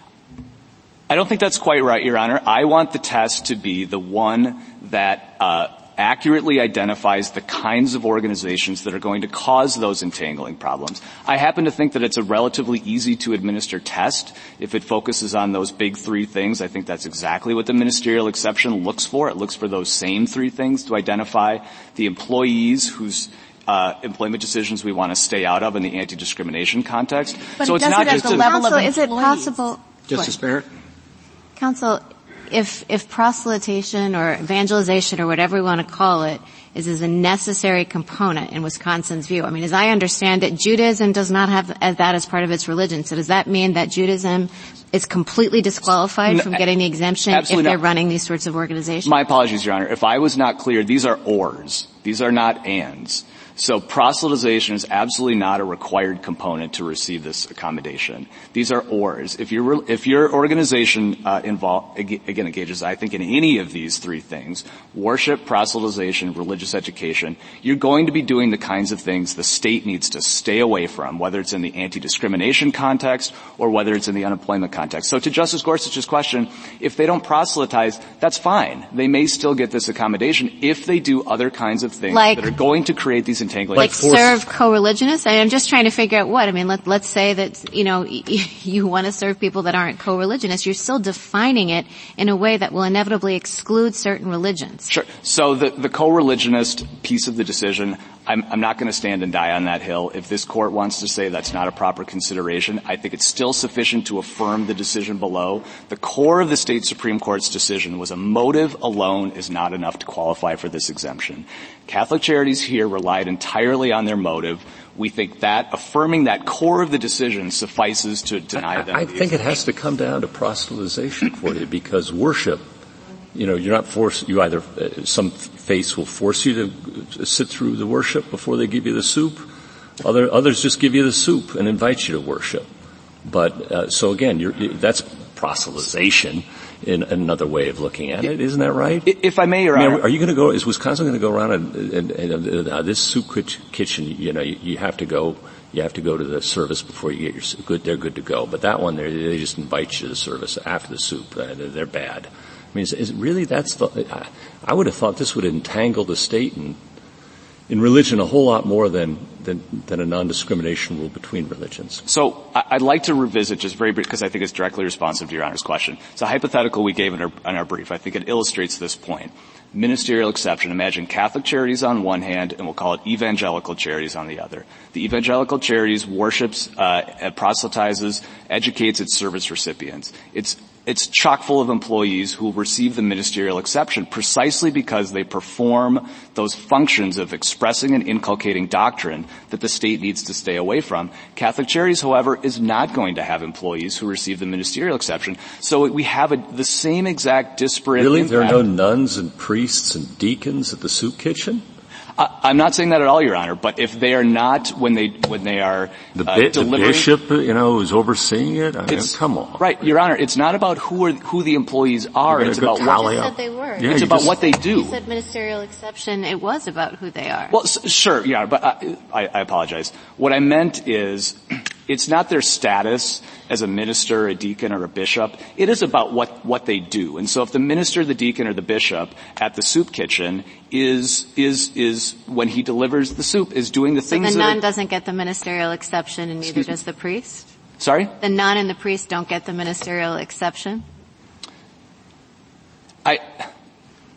I don't think that's quite right, Your Honor. I want the test to be the one that uh accurately identifies the kinds of organizations that are going to cause those entangling problems. I happen to think that it's a relatively easy to administer test if it focuses on those big three things. I think that's exactly what the ministerial exception looks for. It looks for those same three things to identify the employees whose uh employment decisions we want to stay out of in the anti-discrimination context. But so it it's does not it at just the a level Counsel, of is it possible? Justice Barrett? Counsel, if, if proselytation or evangelization or whatever we want to call it is, is a necessary component in Wisconsin's view, I mean, as I understand it, Judaism does not have that as part of its religion. So does that mean that Judaism is completely disqualified no, from getting the exemption if they're not running these sorts of organizations? My apologies, Your Honor. If I was not clear, these are ors. These are not ands. So proselytization is absolutely not a required component to receive this accommodation. These are ors. If your if your organization uh, involve, again engages, I think, in any of these three things, worship, proselytization, religious education, you're going to be doing the kinds of things the state needs to stay away from, whether it's in the anti-discrimination context or whether it's in the unemployment context. So to Justice Gorsuch's question, if they don't proselytize, that's fine. They may still get this accommodation if they do other kinds of things like, that are going to create these entanglements. Like serve co-religionists? I'm just trying to figure out what. I mean, let, let's say that, you know, you want to serve people that aren't co-religionists. You're still defining it in a way that will inevitably exclude certain religions. Sure. So the, the co-religionist piece of the decision, I'm, I'm not going to stand and die on that hill. If this court wants to say that's not a proper consideration, I think it's still sufficient to affirm the decision below. The core of the state Supreme Court's decision was a motive alone is not enough to qualify for this exemption. Catholic Charities here relied entirely on their motive. We think that affirming that core of the decision suffices to deny them. I, I the think exemption. it has to come down to proselytization for you, because worship, you know, you're not forced, you either, uh, some faiths will force you to sit through the worship before they give you the soup. Other, others just give you the soup and invite you to worship. But, uh, so again, you're, that's proselytization in another way of looking at it. Isn't that right? If I may, Your I mean, Honor. are you going to go, is Wisconsin going to go around and, and, and uh, this soup kitchen, you know, you, you have to go, you have to go to the service before you get your soup. Good, they're good to go. But that one, they they just invite you to the service after the soup. Uh, they're, they're bad. I mean, is, is really that's the, I, I would have thought this would entangle the state in, in religion a whole lot more than, than, than a non-discrimination rule between religions. So I'd like to revisit just very brief, because I think it's directly responsive to Your Honor's question. It's a hypothetical we gave in our, in our brief. I think it illustrates this point. Ministerial exception. Imagine Catholic Charities on one hand, and we'll call it Evangelical Charities on the other. The Evangelical Charities worships, uh, proselytizes, educates its service recipients. It's It's chock full of employees who receive the ministerial exception precisely because they perform those functions of expressing and inculcating doctrine that the state needs to stay away from. Catholic Charities, however, is not going to have employees who receive the ministerial exception. So we have a, the same exact disparate Really? impact. There are no nuns and priests and deacons at the soup kitchen? I'm not saying that at all, Your Honor, but if they are not, when they, when they are, the, uh, bi- delivering. The bishop, you know, is overseeing it? I mean, come on. Right, Your Honor, it's not about who are, who the employees are, it's about what, you said they were. Yeah, it's about just, what they do. You said ministerial exception, it was about who they are. Well, s- sure, yeah, but I, I, I apologize. What I meant is, it's not their status as a minister, a deacon, or a bishop. It is about what, what they do. And so if the minister, the deacon, or the bishop at the soup kitchen is, is, is, when he delivers the soup, is doing the so things the that nun are, doesn't get the ministerial exception and neither does the priest? Sorry? The nun and the priest don't get the ministerial exception? I,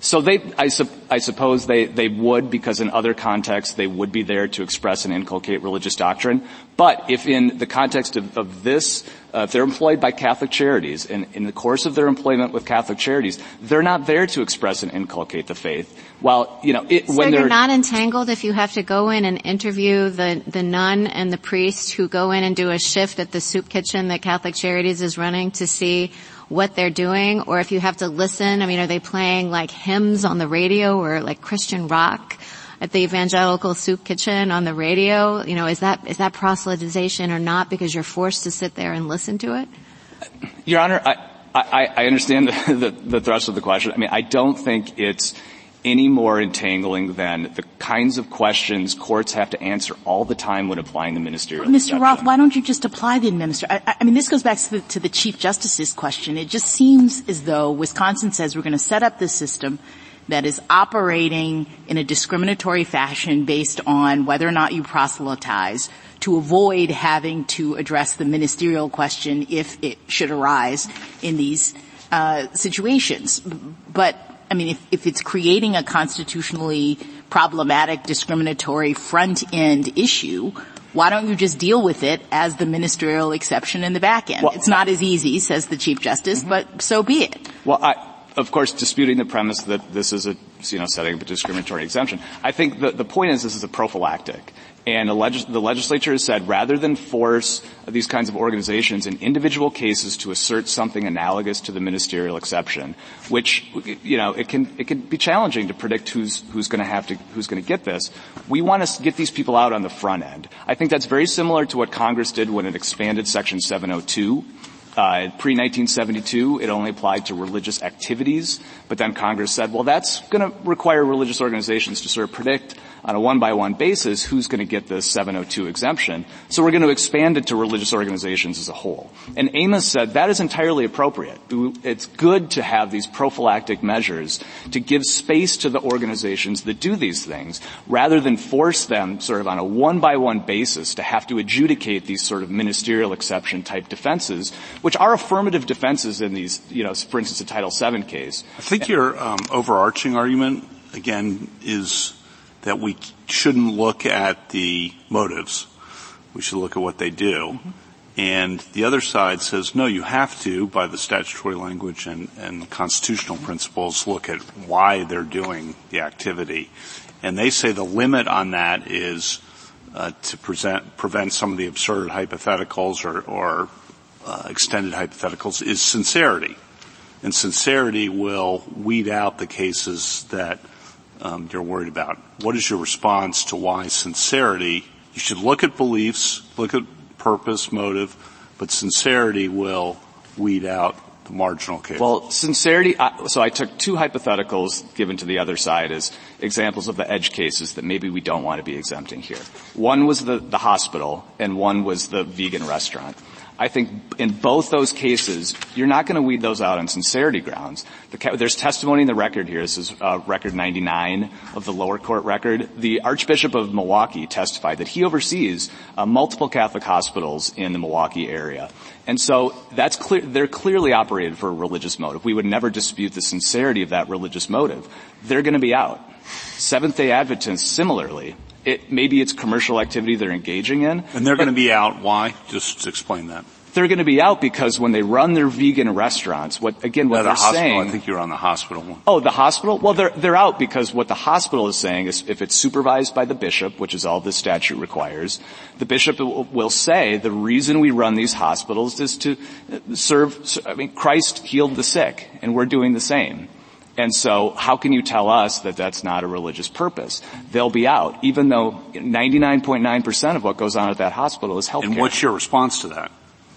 so they, I, su- I suppose they, they would, because in other contexts they would be there to express and inculcate religious doctrine. But if in the context of, of this, uh, if they're employed by Catholic Charities, and in the course of their employment with Catholic Charities, they're not there to express and inculcate the faith. While, you know, it, so when they're... you're not entangled if you have to go in and interview the, the nun and the priest who go in and do a shift at the soup kitchen that Catholic Charities is running to see what they're doing, or if you have to listen, I mean, are they playing like hymns on the radio or like Christian rock at the evangelical soup kitchen on the radio? You know, is that, is that proselytization or not because you're forced to sit there and listen to it? Your Honor, I, I, I understand the, the, the thrust of the question. I mean, I don't think it's any more entangling than the kinds of questions courts have to answer all the time when applying the ministerial well, Mister exception. Roth, why don't you just apply the administrative? I, I mean, this goes back to the, to the Chief Justice's question. It just seems as though Wisconsin says we're going to set up this system that is operating in a discriminatory fashion based on whether or not you proselytize to avoid having to address the ministerial question if it should arise in these uh situations. But I mean, if, if it's creating a constitutionally problematic, discriminatory front-end issue, why don't you just deal with it as the ministerial exception in the back end? Well, it's not as easy, says the Chief Justice, mm-hmm. but so be it. Well, I, of course, disputing the premise that this is a, you know, setting up a discriminatory exemption. I think the, the point is this is a prophylactic. And the, legis- the legislature has said rather than force these kinds of organizations in individual cases to assert something analogous to the ministerial exception, which, you know, it can, it can be challenging to predict who's, who's going to have to, who's going to get this. We want to get these people out on the front end. I think that's very similar to what Congress did when it expanded Section seven oh two. Uh, pre nineteen seventy-two, it only applied to religious activities, but then Congress said, well, that's going to require religious organizations to sort of predict on a one-by-one basis who's going to get this seven oh two exemption. So we're going to expand it to religious organizations as a whole. And Amos said that is entirely appropriate. It's good to have these prophylactic measures to give space to the organizations that do these things, rather than force them sort of on a one-by-one basis to have to adjudicate these sort of ministerial exception-type defenses, which are affirmative defenses in these, you know, for instance, a Title seven case. I think your um, overarching argument, again, is that we shouldn't look at the motives. We should look at what they do. Mm-hmm. And the other side says, no, you have to, by the statutory language and, and constitutional principles, look at why they're doing the activity. And they say the limit on that is uh, to present, prevent some of the absurd hypotheticals or, or uh, extended hypotheticals is sincerity. And sincerity will weed out the cases that Um, you're worried about. What is your response to why sincerity, you should look at beliefs, look at purpose, motive, but sincerity will weed out the marginal cases? Well, sincerity, I, so I took two hypotheticals given to the other side as examples of the edge cases that maybe we don't want to be exempting here. One was the, the hospital and one was the vegan restaurant. I think in both those cases, you're not going to weed those out on sincerity grounds. The, there's testimony in the record here. This is uh, record ninety-nine of the lower court record. The Archbishop of Milwaukee testified that he oversees uh, multiple Catholic hospitals in the Milwaukee area. And so that's clear, they're clearly operated for a religious motive. We would never dispute the sincerity of that religious motive. They're going to be out. Seventh-day Adventists, similarly. It, maybe it's commercial activity they're engaging in. And they're going to be out. Why? Just explain that. They're going to be out because when they run their vegan restaurants, what, again, what no, the they're hospital, saying. I think you're on the hospital one. Oh, the hospital? Well, they're, they're out because what the hospital is saying is if it's supervised by the bishop, which is all this statute requires, the bishop will, will say the reason we run these hospitals is to serve, I mean, Christ healed the sick and we're doing the same. And so how can you tell us that that's not a religious purpose? They'll be out, even though ninety-nine point nine percent of what goes on at that hospital is health care. And what's your response to that?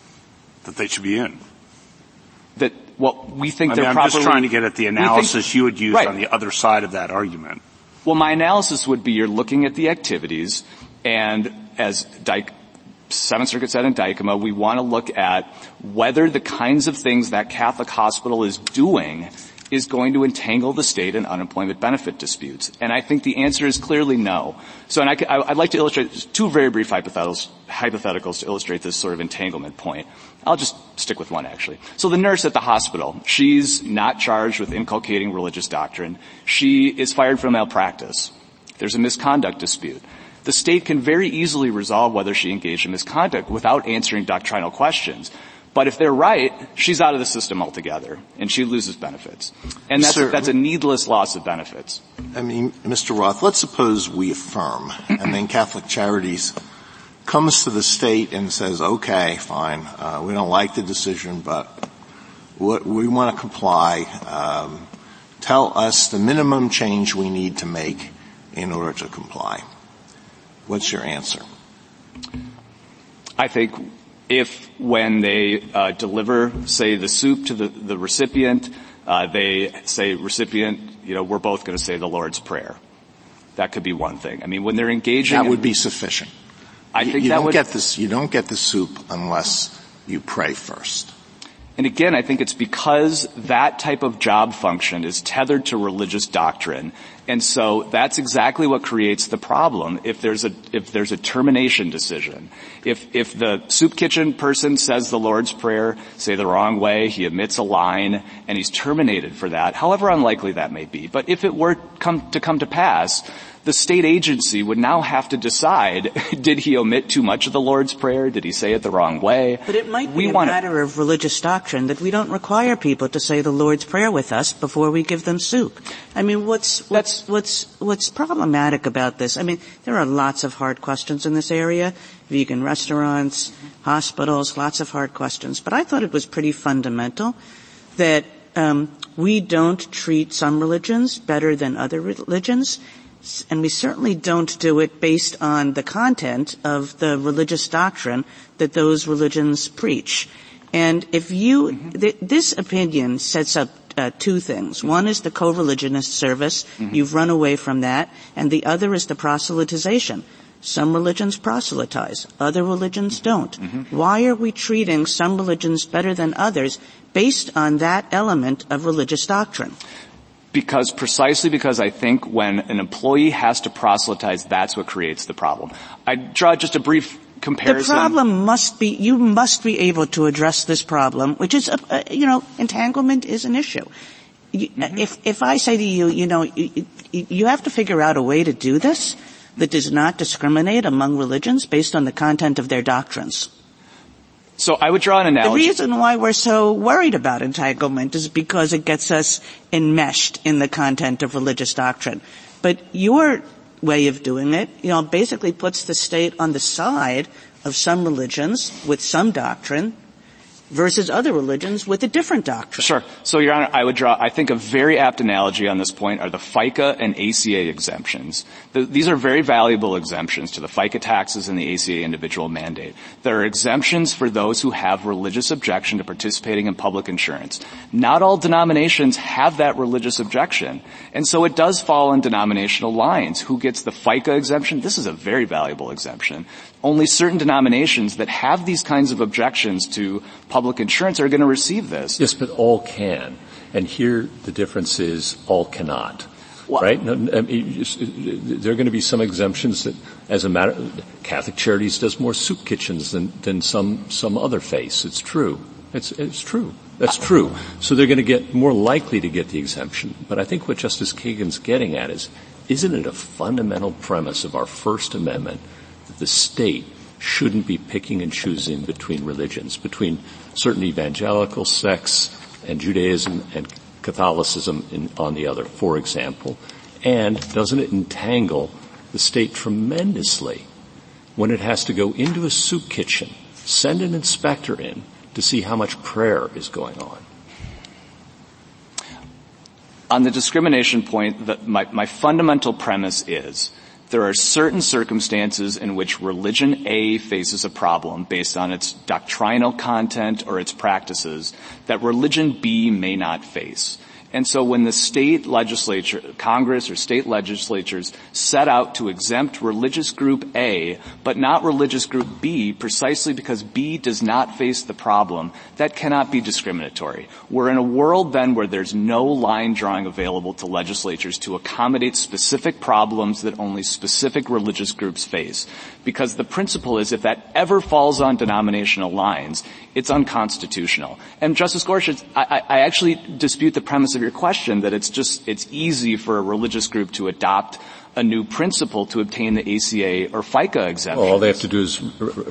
That they should be in? That, well, we think I they're mean, I'm properly... just trying to get at the analysis think, you would use right. on the other side of that argument. Well, my analysis would be you're looking at the activities, and as Dyke, Seventh Circuit said in Dykema, we want to look at whether the kinds of things that Catholic hospital is doing is going to entangle the state in unemployment benefit disputes? And I think the answer is clearly no. So, and I, I'd like to illustrate two very brief hypotheticals, hypotheticals to illustrate this sort of entanglement point. I'll just stick with one, actually. So the nurse at the hospital, she's not charged with inculcating religious doctrine. She is fired for malpractice. There's a misconduct dispute. The state can very easily resolve whether she engaged in misconduct without answering doctrinal questions. But if they're right, she's out of the system altogether, and she loses benefits. And that's, that's a needless loss of benefits. I mean, Mister Roth, let's suppose we affirm, and then Catholic Charities comes to the state and says, okay, fine, uh, we don't like the decision, but we want to comply. Um, tell us the minimum change we need to make in order to comply. What's your answer? I think if when they uh, deliver, say, the soup to the, the recipient, uh, they say, recipient, you know, we're both going to say the Lord's Prayer. That could be one thing. I mean, when they're engaging... That would in, be sufficient. I think you that don't would... Get this, you don't get the soup unless you pray first. And again, I think it's because that type of job function is tethered to religious doctrine. And so that's exactly what creates the problem if there's a, if there's a termination decision. If, if the soup kitchen person says the Lord's Prayer, say the wrong way, he omits a line, and he's terminated for that, however unlikely that may be. But if it were come to come to pass, the state agency would now have to decide, did he omit too much of the Lord's Prayer? Did he say it the wrong way? But it might we be a wanna, matter of religious doctrine that we don't require people to say the Lord's Prayer with us before we give them soup. I mean, what's, what's, what's, what's problematic about this? I mean, there are lots of hard questions in this area. Vegan restaurants, hospitals, lots of hard questions. But I thought it was pretty fundamental that, um, we don't treat some religions better than other religions. And we certainly don't do it based on the content of the religious doctrine that those religions preach. And if you, mm-hmm. th- this opinion sets up uh, two things. One is the co-religionist service. Mm-hmm. You've run away from that. And the other is the proselytization. Some religions proselytize. Other religions don't. Mm-hmm. Why are we treating some religions better than others based on that element of religious doctrine? Because, precisely because I think when an employee has to proselytize, that's what creates the problem. I draw just a brief comparison. The problem must be, you must be able to address this problem, which is, a, a, you know, entanglement is an issue. You, mm-hmm. If, if I say to you, you know, you, you have to figure out a way to do this that does not discriminate among religions based on the content of their doctrines. So I would draw an analogy. The reason why we're so worried about entanglement is because it gets us enmeshed in the content of religious doctrine. But your way of doing it, you know, basically puts the state on the side of some religions with some doctrine versus other religions with a different doctrine. Sure. So, Your Honor, I would draw, I think a very apt analogy on this point are the FICA and A C A exemptions. The, these are very valuable exemptions to the FICA taxes and the A C A individual mandate. There are exemptions for those who have religious objection to participating in public insurance. Not all denominations have that religious objection. And so it does fall on denominational lines. Who gets the FICA exemption? This is a very valuable exemption. Only certain denominations that have these kinds of objections to public insurance are going to receive this. Yes, but all can. And here the difference is all cannot. Well, right? No, I mean, there are going to be some exemptions that, as a matter, Catholic Charities does more soup kitchens than, than some, some other faiths. It's true. It's, it's true. That's true. So they're going to get more likely to get the exemption. But I think what Justice Kagan's getting at is, isn't it a fundamental premise of our First Amendment that the state shouldn't be picking and choosing between religions, between certain evangelical sects and Judaism and Catholicism in, on the other, for example? And doesn't it entangle the state tremendously when it has to go into a soup kitchen, send an inspector in to see how much prayer is going on? On the discrimination point, the, my, my fundamental premise is there are certain circumstances in which religion A faces a problem based on its doctrinal content or its practices that religion B may not face. And so when the state legislature, Congress or state legislatures set out to exempt religious group A, but not religious group B, precisely because B does not face the problem, that cannot be discriminatory. We're in a world then where there's no line drawing available to legislatures to accommodate specific problems that only specific religious groups face. Because the principle is if that ever falls on denominational lines, it's unconstitutional. And Justice Gorsuch, I, I actually dispute the premise of your question that it's just, it's easy for a religious group to adopt a new principle to obtain the A C A or FICA exemption. Well, all they have to do is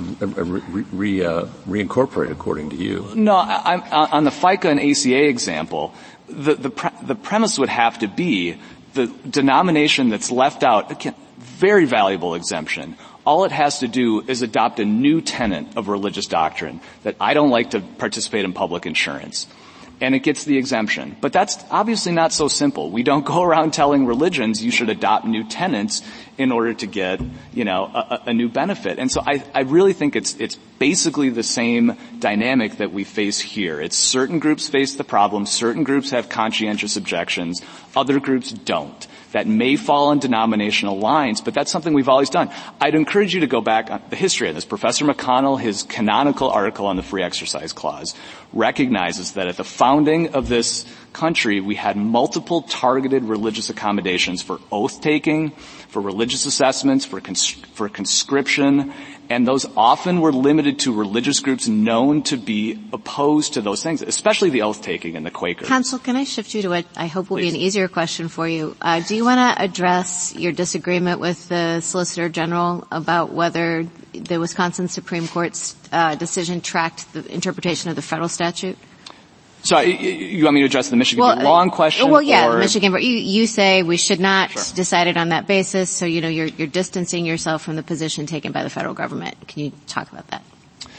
re, re, uh, reincorporate, according to you. No, I, I, on the FICA and A C A example, the, the, pre, the premise would have to be the denomination that's left out, again, very valuable exemption. All it has to do is adopt a new tenet of religious doctrine that I don't like to participate in public insurance. And it gets the exemption. But that's obviously not so simple. We don't go around telling religions you should adopt new tenets in order to get, you know, a, a new benefit. And so I, I really think it's, it's basically the same dynamic that we face here. It's certain groups face the problem, certain groups have conscientious objections, other groups don't. That may fall on denominational lines, but that's something we've always done. I'd encourage you to go back on the history of this. Professor McConnell, his canonical article on the Free Exercise Clause, recognizes that at the founding of this country, we had multiple targeted religious accommodations for oath-taking, for religious assessments, for, cons- for conscription, and those often were limited to religious groups known to be opposed to those things, especially the oath-taking and the Quakers. Counsel, can I shift you to what I hope will Please. be an easier question for you? Uh, do you want to address your disagreement with the Solicitor General about whether the Wisconsin Supreme Court's uh, decision tracked the interpretation of the federal statute? So you want me to address the Michigan well, v. Long question? Well, yeah, or? Michigan. You, you say we should not sure. decide it on that basis. So you know you're, you're distancing yourself from the position taken by the federal government. Can you talk about that?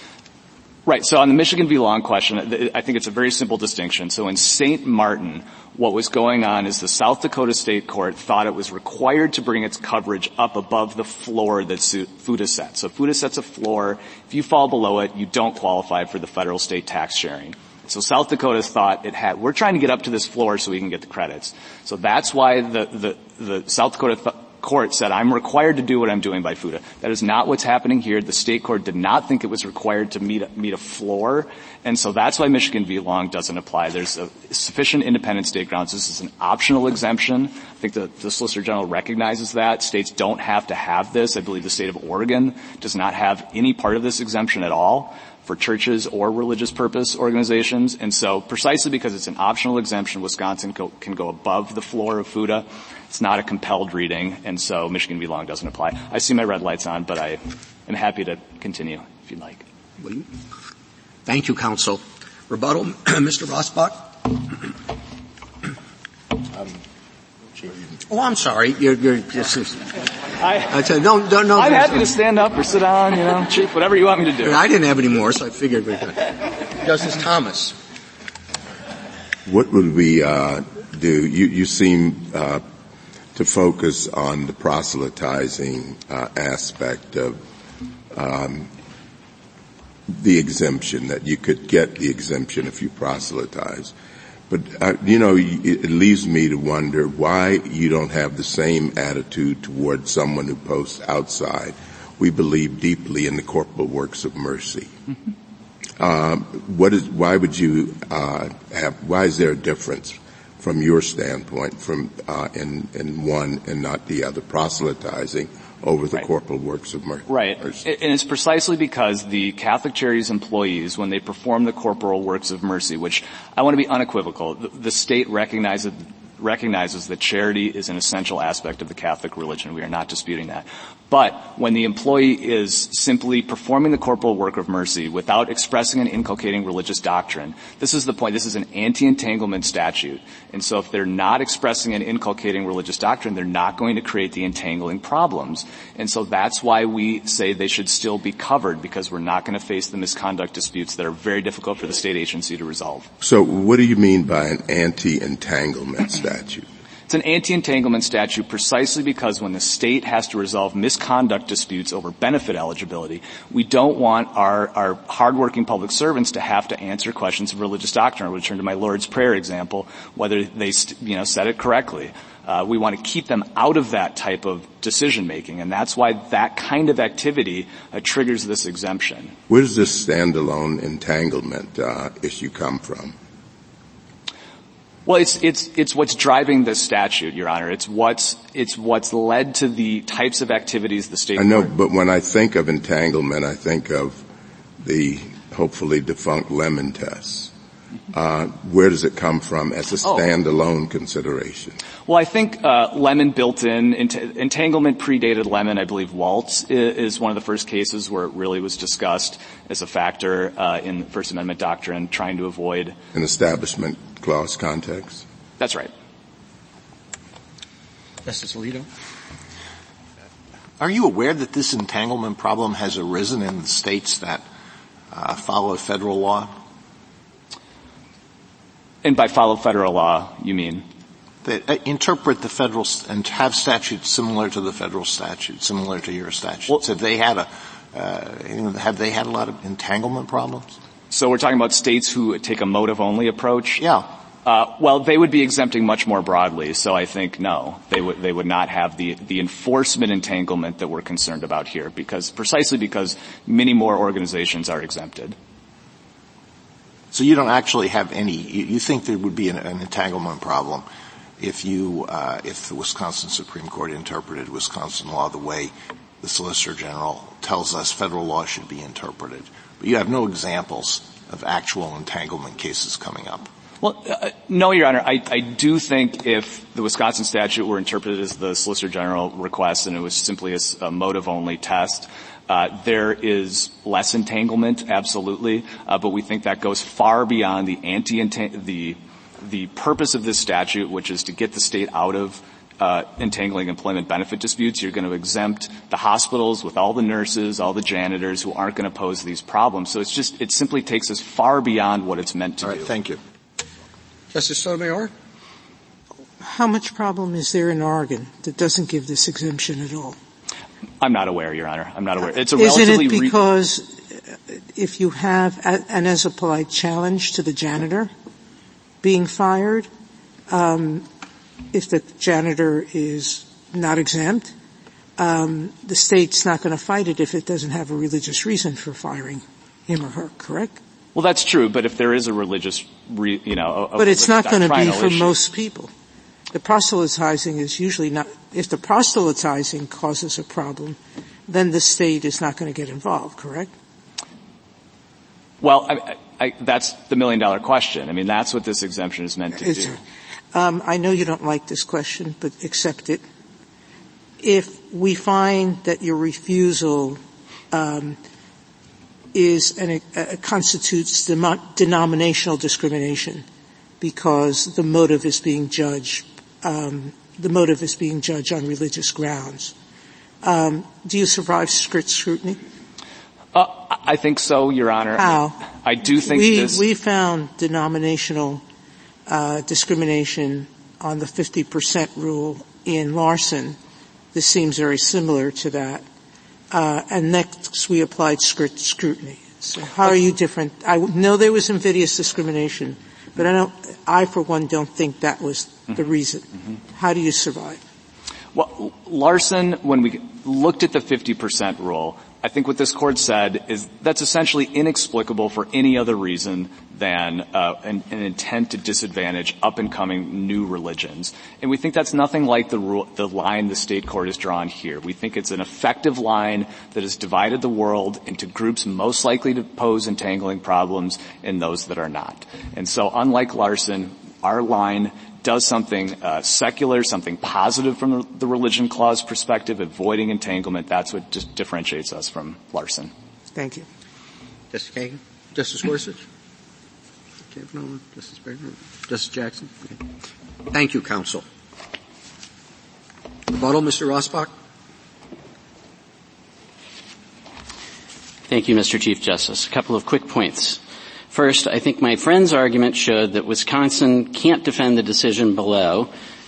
Right. So on the Michigan v. Long question, I think it's a very simple distinction. So in Saint Martin, what was going on is the South Dakota State Court thought it was required to bring its coverage up above the floor that FUTA set. So FUTA sets a floor. If you fall below it, you don't qualify for the federal state tax sharing. So South Dakota thought it had, we're trying to get up to this floor so we can get the credits. So that's why the, the, the South Dakota th- court said, I'm required to do what I'm doing by FUTA. That is not what's happening here. The state court did not think it was required to meet a, meet a floor. And so that's why Michigan v. Long doesn't apply. There's a sufficient independent state grounds. This is an optional exemption. I think the, the Solicitor General recognizes that. States don't have to have this. I believe the state of Oregon does not have any part of this exemption at all for churches or religious purpose organizations. And so precisely because it's an optional exemption, Wisconsin go, can go above the floor of FUTA. It's not a compelled reading, and so Michigan v. Long doesn't apply. I see my red light's on, but I am happy to continue if you'd like. Thank you, counsel. Rebuttal, Mister Rosbach. Um, oh, I'm sorry. You're, you're, you're I, I said, no, no, no. I'm happy to stand up or sit down, you know, Chief, whatever you want me to do. I didn't have any more, so I figured we could. Justice Thomas. What would we uh, do? You, you seem uh, to focus on the proselytizing uh, aspect of um, the exemption, that you could get the exemption if you proselytize. But, uh, you know, it leaves me to wonder why you don't have the same attitude toward someone who posts outside. We believe deeply in the corporal works of mercy. Mm-hmm. Um, what is, why would you, uh, have, why is there a difference from your standpoint from, uh, in, in one and not the other, proselytizing over the right. corporal works of mercy? Right. And it's precisely because the Catholic Charities employees, when they perform the corporal works of mercy, which I want to be unequivocal, the, the state recognizes, recognizes that charity is an essential aspect of the Catholic religion. We are not disputing that. But when the employee is simply performing the corporal work of mercy without expressing and inculcating religious doctrine, this is the point. This is an anti-entanglement statute. And so if they're not expressing and inculcating religious doctrine, they're not going to create the entangling problems. And so that's why we say they should still be covered, because we're not going to face the misconduct disputes that are very difficult for the state agency to resolve. So what do you mean by an anti-entanglement statute? It's an anti-entanglement statute precisely because when the state has to resolve misconduct disputes over benefit eligibility, we don't want our, our hardworking public servants to have to answer questions of religious doctrine. I would return to my Lord's Prayer example, whether they, you know, said it correctly. Uh, we want to keep them out of that type of decision-making, and that's why that kind of activity uh, triggers this exemption. Where does this standalone entanglement uh, issue come from? Well, it's it's it's what's driving this statute, Your Honor. It's what's it's what's led to the types of activities the state. I know, court. but when I think of entanglement, I think of the hopefully defunct Lemon test. Uh, where does it come from as a standalone oh. consideration? Well, I think uh, Lemon built in ent- entanglement predated Lemon. I believe Waltz is, is one of the first cases where it really was discussed as a factor uh, in the First Amendment doctrine, trying to avoid an establishment clause context. That's right. Justice Alito. Are you aware that this entanglement problem has arisen in the states that uh, follow federal law? And by follow federal law, you mean? That uh, interpret the federal st- and have statutes similar to the federal statute, similar to your statutes. Well, have they had a uh, have they had a lot of entanglement problems? So we're talking about states who take a motive-only approach? Yeah. Uh, well, they would be exempting much more broadly, so I think no, they would they would not have the the enforcement entanglement that we're concerned about here, because precisely because many more organizations are exempted. So you don't actually have any, you, you think there would be an, an entanglement problem if you, uh, if the Wisconsin Supreme Court interpreted Wisconsin law the way the Solicitor General tells us federal law should be interpreted. But you have no examples of actual entanglement cases coming up. Well, uh, no, Your Honor. I, I do think if the Wisconsin statute were interpreted as the Solicitor General requests and it was simply a, a motive-only test, Uh, there is less entanglement, absolutely, uh, but we think that goes far beyond the anti the the purpose of this statute, which is to get the state out of uh, entangling employment benefit disputes. You're going to exempt the hospitals with all the nurses, all the janitors who aren't going to pose these problems. So it's just it simply takes us far beyond what it's meant to all right, do. Thank you, Justice Sotomayor. How much problem is there in Oregon that doesn't give this exemption at all? I'm not aware, Your Honor. I'm not aware. It's a Isn't relatively it because re- if you have, and as a polite challenge to the janitor being fired, um, if the janitor is not exempt, um, the state's not going to fight it if it doesn't have a religious reason for firing him or her, correct? Well, that's true, but if there is a religious, re, you know, a, but it's not going to be for issue. most people. The proselytizing is usually not, if the proselytizing causes a problem, then the state is not going to get involved, correct? Well, I, I, that's the million dollar question. I mean, that's what this exemption is meant to it's, do. Um, I know you don't like this question, but accept it. If we find that your refusal, um, is an, uh, constitutes dem- denominational discrimination because the motive is being judged Um, the motive is being judged on religious grounds. Um, do you survive strict scrutiny? Uh, I think so, Your Honor. How? I do think we, this. We found denominational uh, discrimination on the fifty percent rule in Larson. This seems very similar to that. Uh, and next we applied strict scrutiny. So how are you different? I know there was invidious discrimination, but I don't, I for one don't think that was the reason. Mm-hmm. How do you survive? Well, Larson, when we looked at the fifty percent rule, I think what this court said is that's essentially inexplicable for any other reason than uh, an, an intent to disadvantage up-and-coming new religions. And we think that's nothing like the, rule, the line the state court has drawn here. We think it's an effective line that has divided the world into groups most likely to pose entangling problems and those that are not. And so unlike Larson, our line does something uh, secular, something positive from the, the religion clause perspective, avoiding entanglement. That's what just differentiates us from Larson. Thank you. Justice Kagan? Justice Gorsuch? Justice Barrett? Justice Jackson? Okay. Thank you, counsel. Rebuttal, Mister Rosbach? Thank you, Mister Chief Justice. A couple of quick points. First, I think my friend's argument showed that Wisconsin can't defend the decision below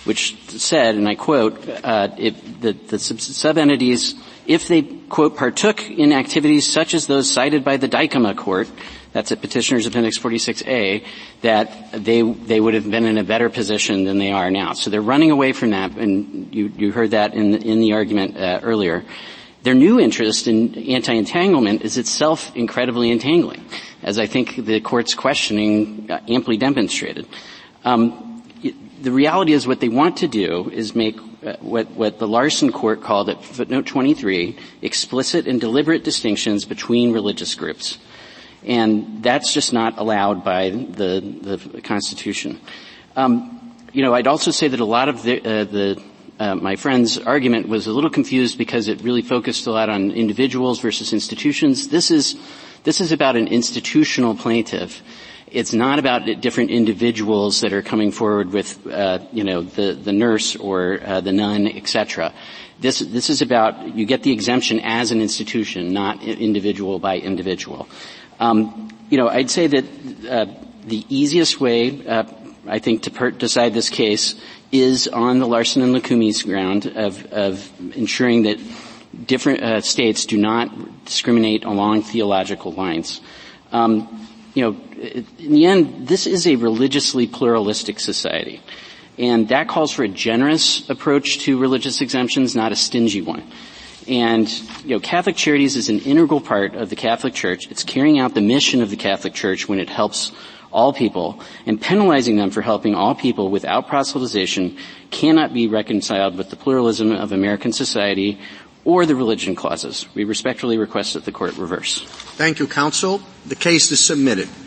which said, and I quote, uh, if the, the sub-entities, if they, quote, partook in activities such as those cited by the Dykema Court, that's at Petitioner's Appendix forty-six A, that they they would have been in a better position than they are now. So they're running away from that, and you, you heard that in the, in the argument uh, earlier. Their new interest in anti-entanglement is itself incredibly entangling, as I think the Court's questioning uh, amply demonstrated. Um, the reality is what they want to do is make uh, what, what the Larson Court called at footnote twenty-three explicit and deliberate distinctions between religious groups. And that's just not allowed by the, the Constitution. Um, you know, I'd also say that a lot of the, uh, the uh, my friend's argument was a little confused because it really focused a lot on individuals versus institutions. This is this is about an institutional plaintiff. It's not about different individuals that are coming forward with, uh, you know, the the nurse or uh, the nun, et cetera. This this is about you get the exemption as an institution, not individual by individual. Um, you know, I'd say that uh, the easiest way, uh, I think, to per- decide this case is on the Larson and Lukumi's ground of, of ensuring that different uh, states do not discriminate along theological lines. Um, you know, in the end, this is a religiously pluralistic society, and that calls for a generous approach to religious exemptions, not a stingy one. And, you know, Catholic Charities is an integral part of the Catholic Church. It's carrying out the mission of the Catholic Church when it helps all people, and penalizing them for helping all people without proselytization cannot be reconciled with the pluralism of American society or the religion clauses. We respectfully request that the Court reverse. Thank you, counsel. The case is submitted.